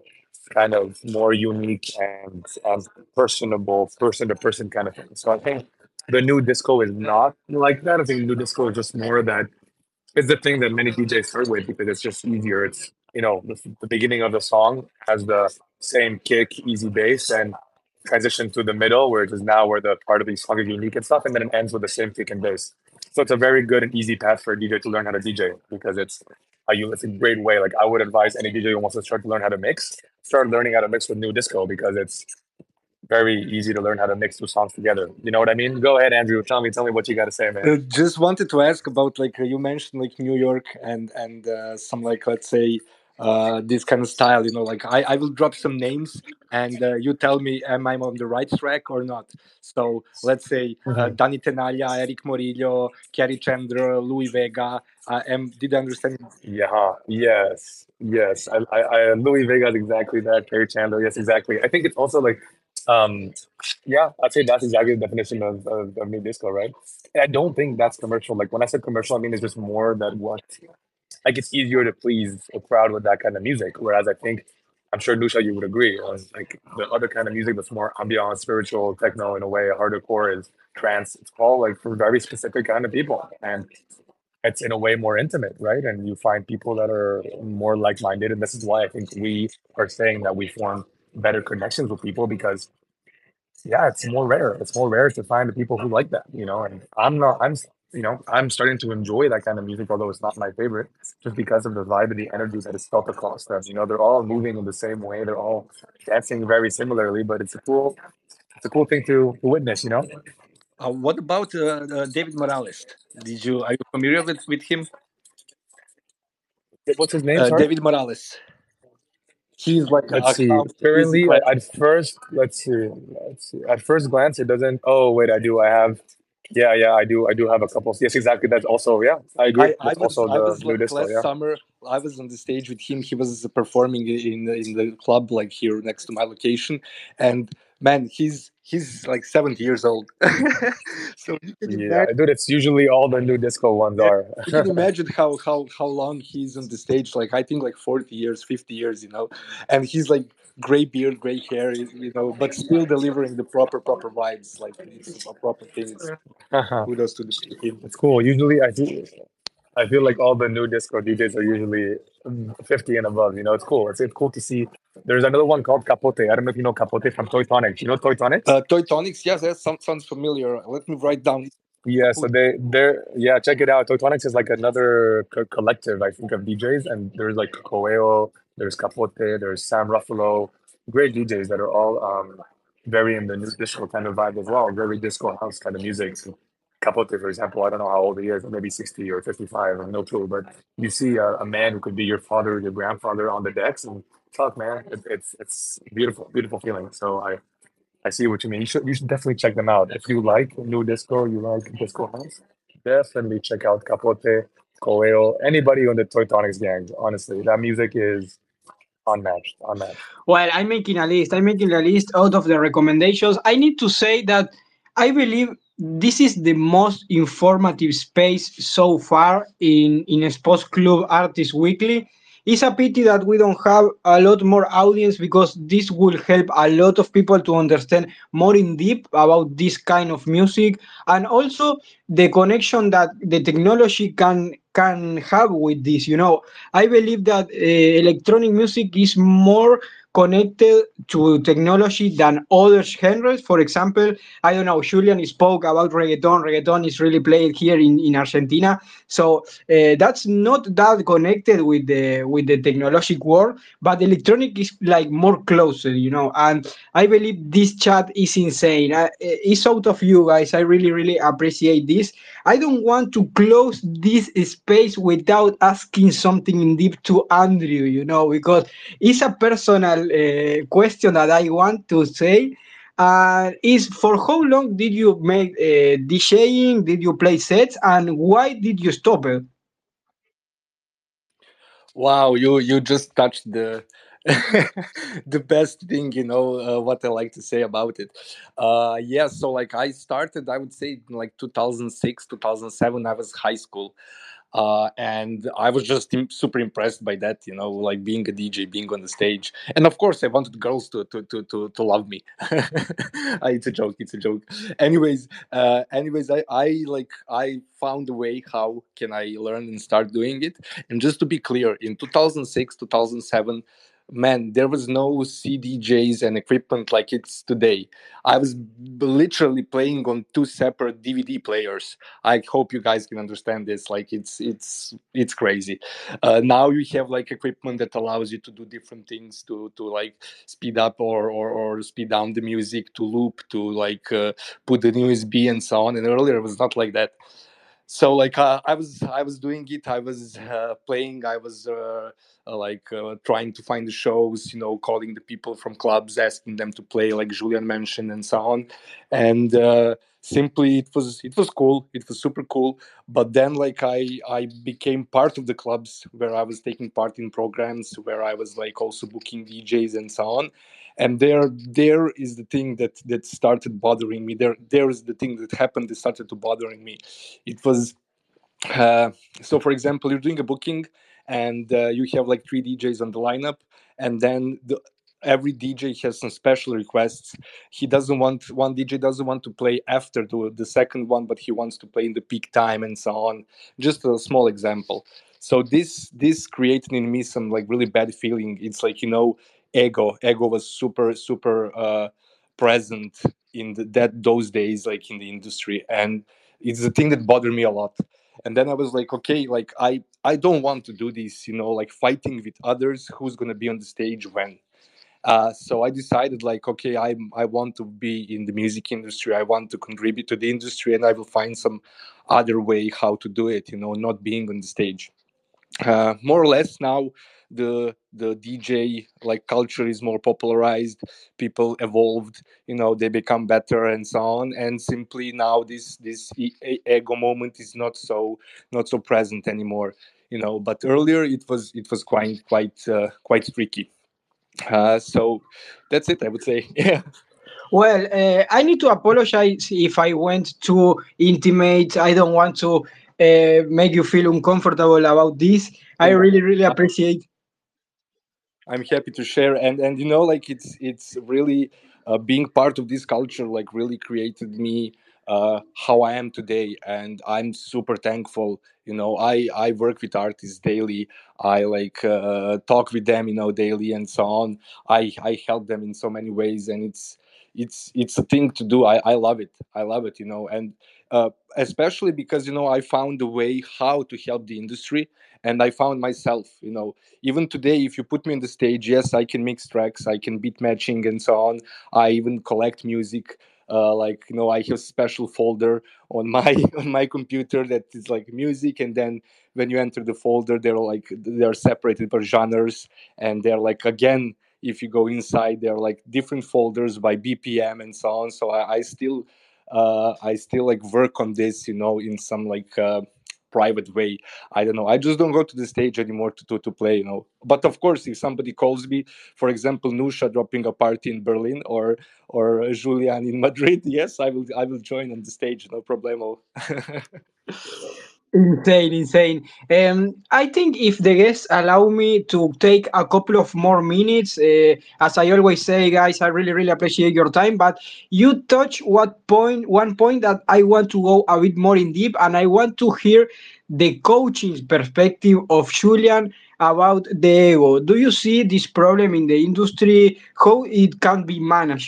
kind of more unique and personable, person to person kind of thing. So I think the new disco is not like that. I think the new disco is just more that it's the thing that many DJs start with because it's just easier. It's the beginning of the song has the same kick, easy bass, and transition to the middle, where it is now where the part of the song is unique and stuff, and then it ends with the same kick and bass. So it's a very good and easy path for a DJ to learn how to DJ because it's a great way. Like I would advise any DJ who wants to start to learn how to mix, start learning how to mix with new disco because it's very easy to learn how to mix two songs together. You know what I mean? Go ahead, Andrew. Tell me what you got to say, man. Just wanted to ask about like you mentioned like New York and some like let's say this kind of style. Like I will drop some names and you tell me am I on the right track or not. So let's say Mhm. Danny Tenaglia, Eric Morillo, Kerry Chandler, Louis Vega. Did I understand? Yeah, yes. Louis Vega is exactly that. Kerry Chandler, yes, exactly. I think it's also like, um, yeah, I'd say that's exactly the definition of new disco, right? And I don't think that's commercial. Like when I said commercial, I mean it's just more that what, like it's easier to please a crowd with that kind of music. Whereas I think, I'm sure Lucia, you would agree, like the other kind of music that's more ambient, spiritual, techno in a way, harder core is trance. It's all like for very specific kind of people, and it's in a way more intimate, right? And you find people that are more like-minded, and this is why I think we are saying that we form better connections with people because yeah, it's more rare. It's more rare to find the people who like that, And I'm not. I'm starting to enjoy that kind of music, although it's not my favorite, just because of the vibe and the energy that is felt across them. They're all moving in the same way. They're all dancing very similarly, but it's a cool thing to witness. What about David Morales? Are you familiar with him? What's his name? Sorry. David Morales. He's like Let's a see. house music Currently, legend. at first, let's see. At first glance, it doesn't. Oh, wait, I do. I have. Yeah, yeah, I do. I do have a couple. Yes, exactly. That's also. Yeah, I agree. I That's was also I the was new like disco. last Yeah. summer. I was on the stage with him. He was performing in the club like here next to my location, and man, he's like 70 years old. So you can Yeah, imagine. dude. It's usually all the new disco ones Yeah, are. you can imagine how long he's on the stage. Like I think like 40 years, 50 years. And he's like gray beard, gray hair, but still delivering the proper vibes. Like it's a proper thing. It's kudos to him. It's cool. Usually, I feel like all the new disco DJs are usually 50 and above. It's cool. It's cool to see. There's another one called Capote. I don't know if you know Capote from Toy Tonics. You know Toy Tonics? Toy Tonics, yes, that sounds familiar. Let me write down. Yeah, so they're check it out. Toytonics is like another collective, I think, of DJs, and there's like Coeo, there's Capote, there's Sam Ruffalo, great DJs that are all very in the new disco kind of vibe as well, very disco house kind of music. Capote, for example, I don't know how old he is, maybe 60 or 55, I have no clue, but you see a man who could be your father or your grandfather on the decks, and fuck, man, it's beautiful, beautiful feeling. So I see what you mean. You should definitely check them out. If you like new disco, you like disco house, definitely check out Capote, Coeo, anybody on the Toytonics gang. Honestly, that music is unmatched, unmatched. Well, I'm making a list. I'm making a list out of the recommendations. I need to say that I believe this is the most informative space so far in Sports Club Artist Weekly. It's a pity that we don't have a lot more audience because this will help a lot of people to understand more in deep about this kind of music and also the connection that the technology can have with this. I believe that electronic music is more connected to technology than other genres. For example, I don't know, Julian spoke about reggaeton. Reggaeton is really played here in Argentina. So that's not that connected with the technological world, but electronic is like more closer. And I believe this chat is insane. It's out of you guys. I really, really appreciate this. I don't want to close this space without asking something in deep to Andrew, because it's a personal question that I want to say. Is for how long did you make DJing? Did you play sets, and why did you stop it? Wow, you just touched The best thing, what I like to say about it. Yeah, so like I started, I would say in like 2006, 2007, I was high school. And I was just super impressed by that, like being a DJ, being on the stage, and of course, I wanted girls to love me. It's a joke. It's a joke. Anyways, I found a way how can I learn and start doing it. And just to be clear, in 2006, 2007, man, there was no CDJs and equipment like it's today. I was literally playing on two separate DVD players. I hope you guys can understand this. Like it's crazy. Now you have like equipment that allows you to do different things to like speed up or speed down the music, to loop, to like put the USB and so on. And earlier it was not like that. So like I was doing it. I was playing. I was trying to find the shows. Calling the people from clubs, asking them to play, like Julian mentioned, and so on. And simply, it was cool. It was super cool. But then like I became part of the clubs where I was taking part in programs, where I was like also booking DJs and so on. And there is the thing that started bothering me. There is the thing that happened that started to bothering me. It was uh, so, for example, you're doing a booking, and you have like three DJs on the lineup, and then every DJ has some special requests. He doesn't want One DJ doesn't want to play after the second one, but he wants to play in the peak time and so on. Just a small example. So this created in me some like really bad feeling. It's like, ego was super present in those days, like in the industry, and it's the thing that bothered me a lot. And then I was like, okay, like I don't want to do this, like fighting with others, who's going to be on the stage when. So I decided, like, okay, I want to be in the music industry. I want to contribute to the industry, and I will find some other way how to do it, not being on the stage. More or less now, the DJ like culture is more popularized. People evolved, they become better and so on. And simply now ego moment is not so present anymore. But earlier it was quite tricky. So that's it, I would say. Yeah. Well, I need to apologize if I went too intimate. I don't want to make you feel uncomfortable about this. I really, really appreciate. I'm happy to share. And like it's really being part of this culture like really created me how I am today, and I'm super thankful. I work with artists daily. I like talk with them, daily and so on. I help them in so many ways, and it's a thing to do. I love it. I love it. And especially because I found a way how to help the industry, and I found myself. Even today, if you put me on the stage, yes, I can mix tracks, I can beat matching and so on. I even collect music. I have special folder on my on my computer that is like music, and then when you enter the folder, they're separated by genres, and they're like, again, if you go inside, they're like different folders by BPM and so on. So I still like work on this, in some like private way. I don't know. I just don't go to the stage anymore to play, But of course, if somebody calls me, for example, Nusha dropping a party in Berlin, or Julian in Madrid, yes, I will join on the stage, no problemo. Insane, insane. I think if the guests allow me to take a couple of more minutes, as I always say, guys, I really, really appreciate your time. But you touch one point that I want to go a bit more in deep, and I want to hear the coaching perspective of Julian about the ego. Do you see this problem in the industry? How it can be managed?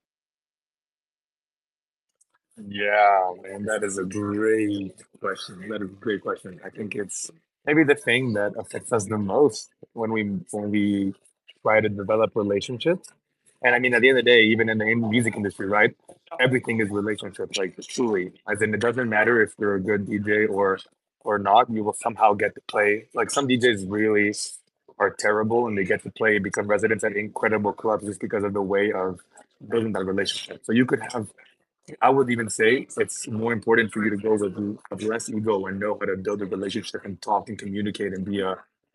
Yeah, man, that is a great question. That is a great question. I think it's maybe the thing that affects us the most when we try to develop relationships. And I mean, at the end of the day, even in the music industry, right? Everything is relationships, like truly. As in, it doesn't matter if you're a good DJ or not. You will somehow get to play. Like some DJs really are terrible, and they get to play, become residents at incredible clubs just because of the way of building that relationship. So you could have, I would even say it's more important for you to go with less ego and know how to build a relationship and talk and communicate and be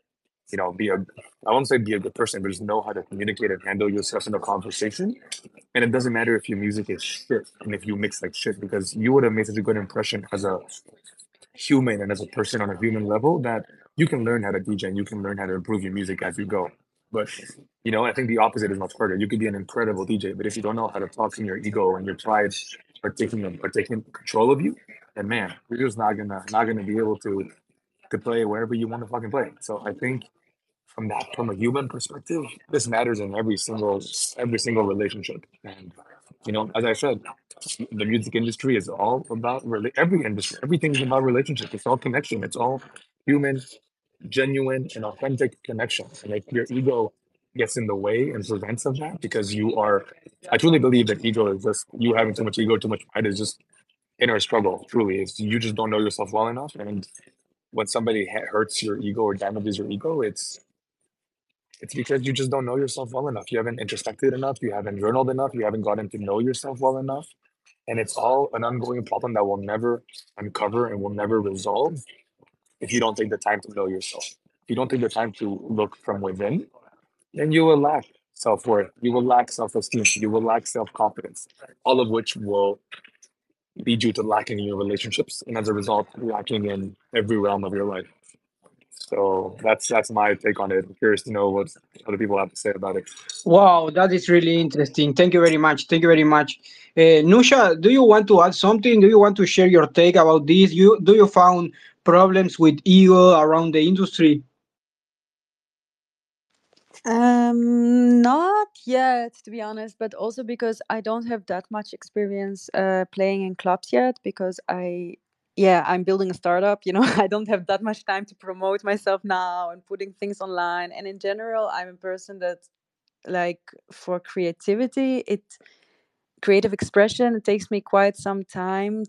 be a, I won't say be a good person, but just know how to communicate and handle yourself in a conversation. And it doesn't matter if your music is shit and if you mix like shit, because you would have made such a good impression as a human and as a person on a human level that you can learn how to DJ and you can learn how to improve your music as you go. But I think the opposite is much harder. You could be an incredible DJ, but if you don't know how to talk in your ego and your pride are taking control of you, then man, you're just not gonna be able to play wherever you want to fucking play. So I think from a human perspective, this matters in every single relationship. And as I said, the music industry is all about every industry. Everything is about relationship. It's all connection. It's all human, genuine, and authentic connection. And if your ego gets in the way and prevents of that, because I truly believe that ego is just you having too much ego, too much pride is just inner struggle. Truly, it's you just don't know yourself well enough, and when somebody hurts your ego or damages your ego, it's because you just don't know yourself well enough. You haven't introspected enough. You haven't journaled enough. You haven't gotten to know yourself well enough. And it's all an ongoing problem that will never uncover and will never resolve if you don't take the time to know yourself. If you don't take the time to look from within, then you will lack self worth. You will lack self esteem. You will lack self confidence, all of which will lead you to lacking in your relationships. And as a result, lacking in every realm of your life. So that's my take on it. I'm curious to know what other people have to say about it. Wow, that is really interesting. Thank you very much. Thank you very much. Nusha, do you want to add something? Do you want to share your take about this? Do you found problems with ego around the industry? Not yet, to be honest, but also because I don't have that much experience playing in clubs yet because I'm building a startup, I don't have that much time to promote myself now and putting things online. And in general, I'm a person that like for creativity, creative expression, it takes me quite some time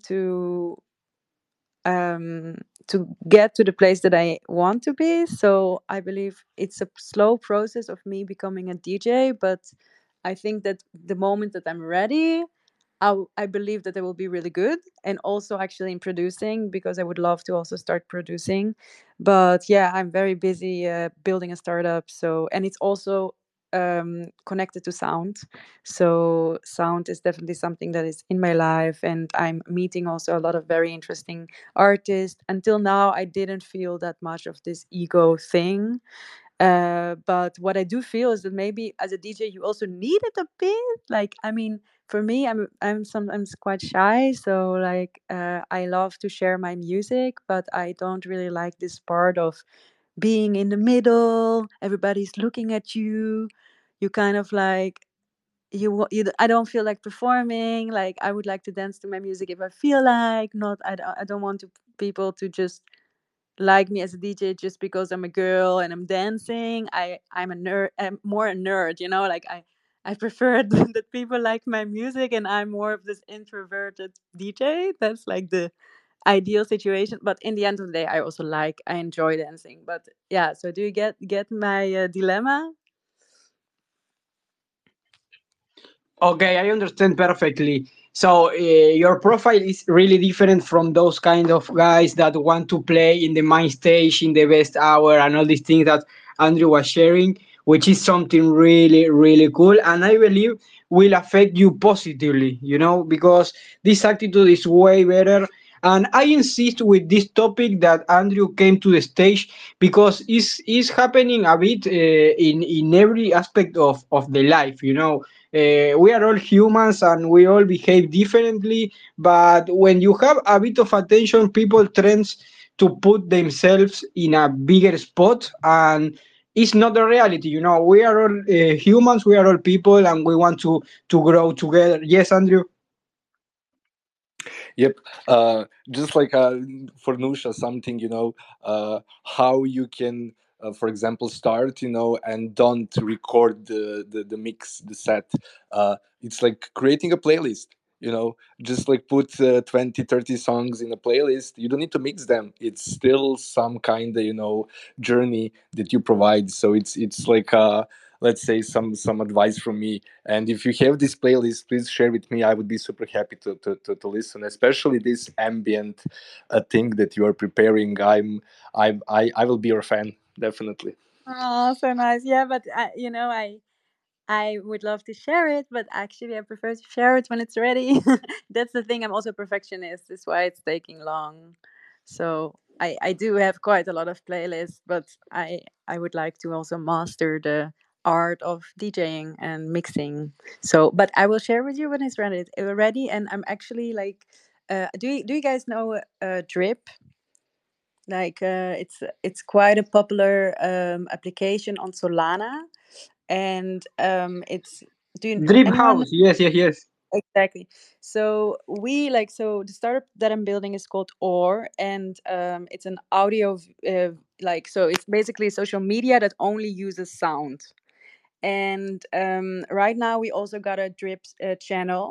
to get to the place that I want to be. So I believe it's a slow process of me becoming a DJ, but I think that the moment that I'm ready, I believe that I will be really good, and also actually in producing because I would love to also start producing. But yeah, I'm very busy building a startup. So, and it's also connected to sound. So sound is definitely something that is in my life, and I'm meeting also a lot of very interesting artists. Until now, I didn't feel that much of this ego thing. But what I do feel is that maybe as a DJ, you also need it a bit. Like, I mean, for me, I'm sometimes quite shy, so like I love to share my music, but I don't really like this part of being in the middle. Everybody's looking at you. You kind of like I don't feel like performing. Like I would like to dance to my music if I feel like. Not I don't want people to just like me as a DJ just because I'm a girl and I'm dancing. I'm a nerd. I'm more a nerd, Like I prefer that people like my music, and I'm more of this introverted DJ. That's like the ideal situation. But in the end of the day, I enjoy dancing. But yeah, so do you get my dilemma? Okay, I understand perfectly. So your profile is really different from those kind of guys that want to play in the main stage in the best hour and all these things that Andrew was sharing, which is something really, really cool. And I believe will affect you positively, because this attitude is way better. And I insist with this topic that Andrew came to the stage because it's happening a bit in every aspect of the life. We are all humans and we all behave differently, but when you have a bit of attention, people tend to put themselves in a bigger spot, and it's not the reality. We are all humans, we are all people, and we want to grow together. Yes, Andrew. Yep. Just like for Nusha, something, how you can, for example, start, and don't record the mix, the set. It's like creating a playlist, just like put 20, 30 songs in a playlist. You don't need to mix them. It's still some kind of, journey that you provide. So it's like, let's say some advice from me. And if you have this playlist, please share with me. I would be super happy to listen, especially this ambient thing that you are preparing. I will be your fan, definitely. Oh, so nice. Yeah, but I would love to share it, but actually I prefer to share it when it's ready. That's the thing. I'm also a perfectionist. That's why it's taking long. So I do have quite a lot of playlists, but I would like to also master the art of DJing and mixing. So, but I will share with you when it's ready. And I'm actually like, do you guys know Drip? Like, it's quite a popular application on Solana, and it's do you, Drip anyone House, yes, yes, yes. exactly. So the startup that I'm building is called Or, and it's an audio so it's basically social media that only uses sound. And right now we also got a Drip channel,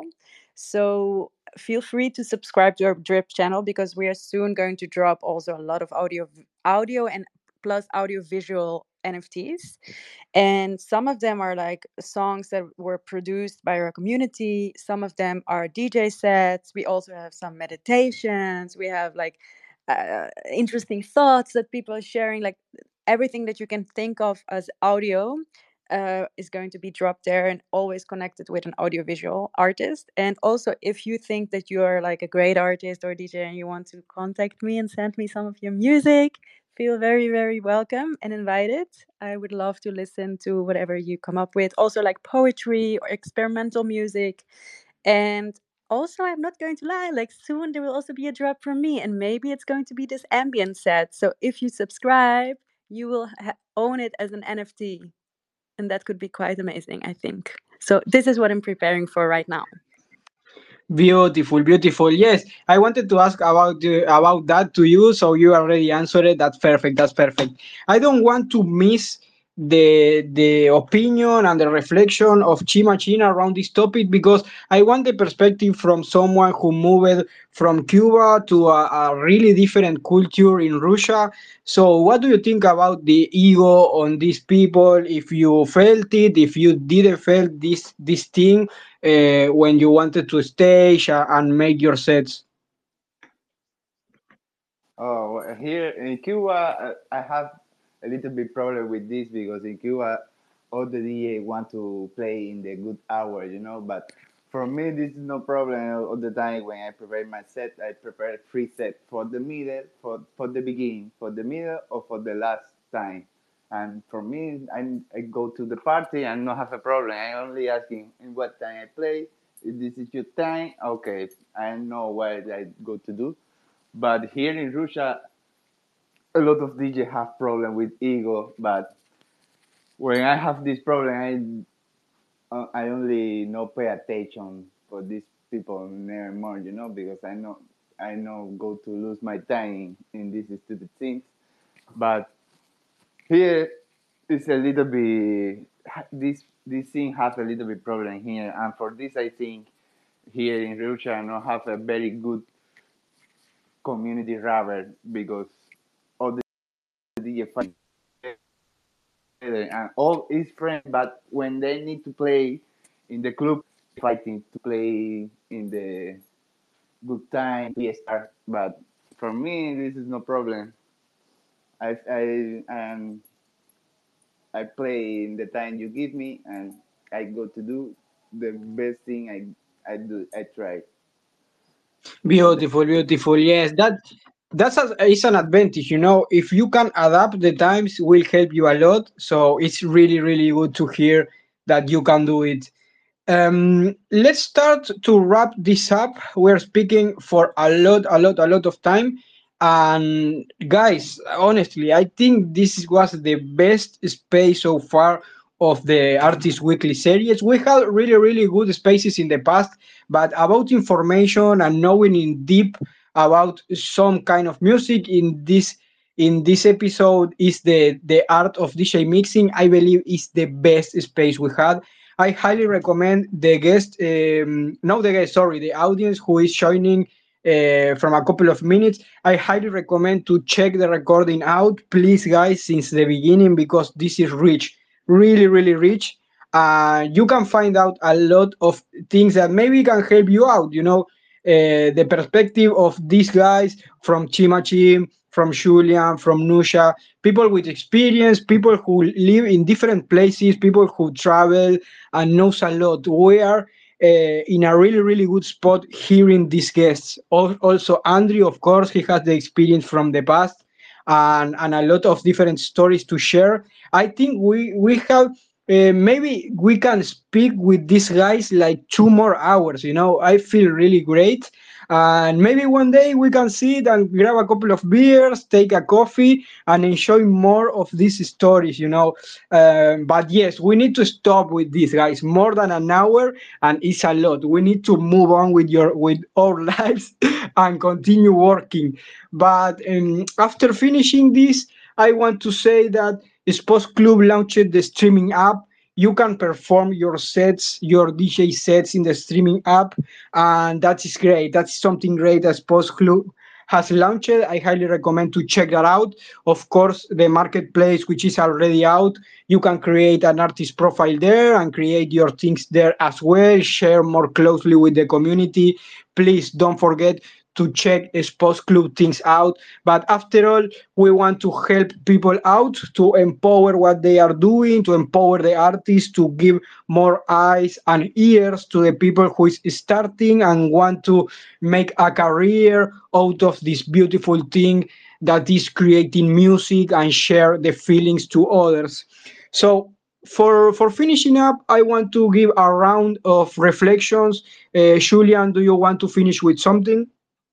so feel free to subscribe to our Drip channel because we are soon going to drop also a lot of audio and plus audio visual NFTs, and some of them are like songs that were produced by our community. Some of them are DJ sets. We also have some meditations. We have like interesting thoughts that people are sharing. Like everything that you can think of as audio is going to be dropped there and always connected with an audiovisual artist. And also, if you think that you are like a great artist or DJ and you want to contact me and send me some of your music, feel very, very welcome and invited. I would love to listen to whatever you come up with. Also, like poetry or experimental music. And also, I'm not going to lie, like soon there will also be a drop from me, and maybe it's going to be this ambient set. So if you subscribe, you will own it as an NFT, and that could be quite amazing, I think. So this is what I'm preparing for right now. Beautiful, beautiful. Yes, I wanted to ask about that to you, so you already answered it. That's perfect. That's perfect. I don't want to miss the opinion and the reflection of Chima Chin around this topic because I want the perspective from someone who moved from Cuba to a really different culture in Russia. So, what do you think about the ego on these people? If you felt it, if you didn't felt this thing when you wanted to stage and make your sets? Oh, well, here in Cuba, I have a little bit problem with this because in Cuba, all the DJ want to play in the good hour, you know. But for me, this is no problem all the time. When I prepare my set, I prepare three set for the middle, for the beginning, for the middle, or for the last time. And for me, I go to the party and not have a problem. I only asking in what time I play. If this is your time, okay, I know what I go to do. But here in Russia, a lot of DJ have problem with ego. But when I have this problem, I only not pay attention for these people anymore, you know, because I know go to lose my time in these stupid things. But here it's a little bit this thing has a little bit problem here, and for this I think here in Russia I don't have a very good community rapper because all the DJ fight together and all is friends, but when they need to play in the club, fighting to play in the good time, PSR. But for me, this is no problem. I I play in the time you give me, and I go to do the best thing I do. I try. All the Beautiful, beautiful. Yes, is an advantage. You know, if you can adapt the times, will help you a lot. So it's really, really good to hear that you can do it. Let's start to wrap this up. We're speaking for a lot of time. And guys, honestly, I think this was the best space so far of the Artist Weekly series. We had really, really good spaces in the past, but about information and knowing in deep about some kind of music in this episode is the art of DJ mixing. I believe is the best space we had. I highly recommend the guest, no, the guest, sorry, the audience who is joining from a couple of minutes. I highly recommend to check the recording out, please, guys, since the beginning, because this is rich, really, really rich. You can find out a lot of things that maybe can help you out, the perspective of these guys from Chima Chim, from Julian, from Nusha, people with experience, people who live in different places, people who travel and knows a lot. We are in a really, really good spot hearing these guests. Also, Andrew, of course, he has the experience from the past and a lot of different stories to share. I think we have maybe we can speak with these guys like 2 more hours. I feel really great, and maybe one day we can sit and grab a couple of beers, take a coffee, and enjoy more of these stories. But yes, we need to stop with these guys more than an hour, and it's a lot. We need to move on with our lives and continue working. But after finishing this, I want to say that Sports Club launched the streaming app. You can perform your sets, your DJ sets in the streaming app, and that is great. That's something great that Sports Club has launched. I highly recommend to check that out. Of course, the marketplace, which is already out, you can create an artist profile there and create your things there as well. Share more closely with the community. Please don't forget to check Sports Club things out. But after all, we want to help people out, to empower what they are doing, to empower the artists, to give more eyes and ears to the people who is starting and want to make a career out of this beautiful thing that is creating music and share the feelings to others. So for finishing up, I want to give a round of reflections. Julian, do you want to finish with something?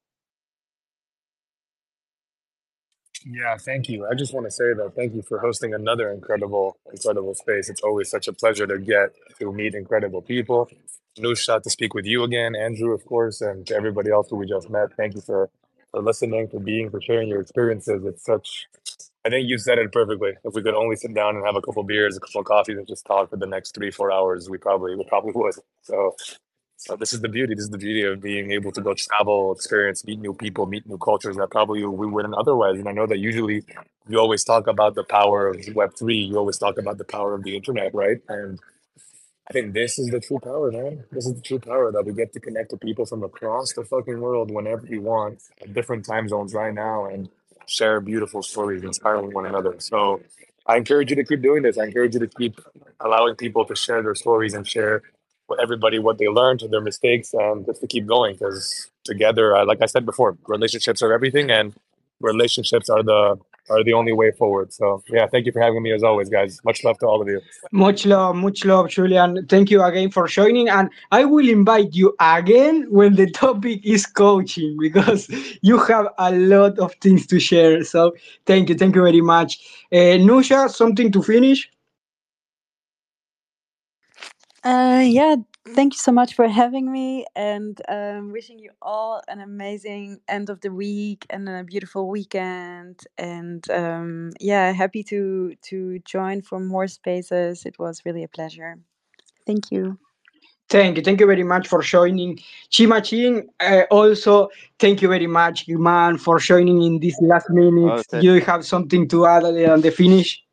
Yeah, thank you. I just want to say that thank you for hosting another incredible space. It's always such a pleasure to get to meet incredible people. Nusha, to speak with you again, Andrew, of course, and to everybody else who we just met. Thank you for listening, for sharing your experiences. It's such, I think you said it perfectly. If we could only sit down and have a couple beers, a couple of coffees, and just talk for the next 3, 4 hours, we probably would. So this is the beauty. This is the beauty of being able to go travel, experience, meet new people, meet new cultures that probably we wouldn't otherwise. And I know that usually you always talk about the power of Web3. You always talk about the power of the internet, right? And I think this is the true power, man. This is the true power that we get to connect to people from across the fucking world whenever we want, at different time zones right now, and share beautiful stories, inspiring one another. So I encourage you to keep doing this. I encourage you to keep allowing people to share their stories and share with everybody what they learned, their mistakes, and just to keep going. Because together, like I said before, relationships are everything, and relationships are the only way forward. So yeah, thank you for having me as always, guys. Much love to all of you. Much love, Julian. Thank you again for joining. And I will invite you again when the topic is coaching because you have a lot of things to share. So thank you very much. Nusha, something to finish? Yeah, thank you so much for having me, and wishing you all an amazing end of the week and a beautiful weekend. And yeah, happy to join for more spaces. It was really a pleasure. Thank you. Thank you very much for joining. Chimachin, also, thank you very much, man, for joining in these last Oh, minutes. You have something to add on the finish?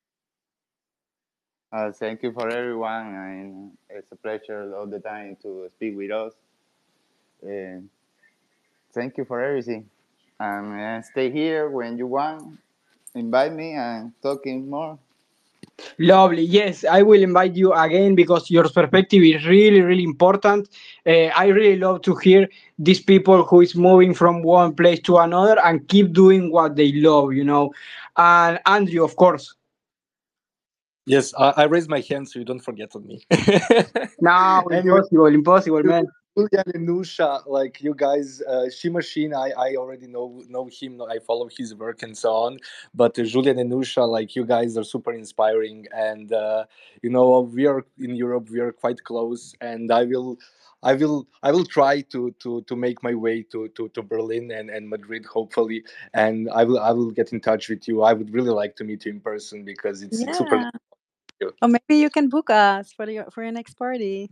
thank you for everyone, and it's a pleasure all the time to speak with us. And thank you for everything. And stay here when you want. Invite me and talking more. Lovely. Yes, I will invite you again because your perspective is really, really important. I really love to hear these people who is moving from one place to another and keep doing what they love. And Andrew, of course. Yes, I raised my hand so you don't forget on me. No, Anyway, impossible, man. Julian and Nusha, like you guys, Shimashine, I already know him. I follow his work and so on. But Julian and Nusha, like you guys, are super inspiring. And we are in Europe. We are quite close, and I will try to make my way to Berlin and Madrid, hopefully. And I will get in touch with you. I would really like to meet you in person because it's super. Yeah, or maybe you can book us for your next party.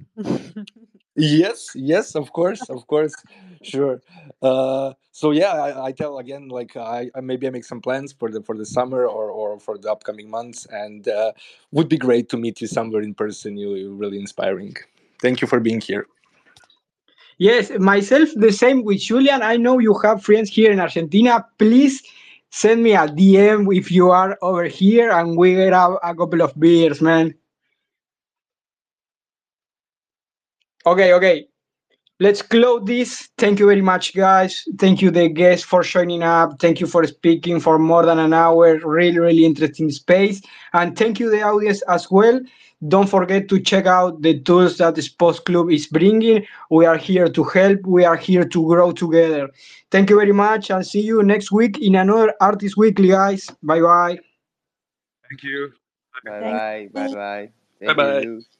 Yes, of course, sure. So yeah, I tell again, like maybe I make some plans for the summer or for the upcoming months, and would be great to meet you somewhere in person. You're really inspiring. Thank you for being here. Yes, myself the same with Julian. I know you have friends here in Argentina. Please Send me a DM if you are over here, and we get out a couple of beers, man. Okay. Let's close this. Thank you very much, guys. Thank you, the guests, for joining up. Thank you for speaking for more than an hour. Really interesting space. And thank you, the audience, as well. Don't forget to check out the tools that the Sports Club is bringing. We are here to help. We are here to grow together. Thank you very much, and see you next week in another Artist Weekly, guys. Bye bye. Thank you. Bye Thanks. bye. Bye bye. Bye Thank you, bye. Luz.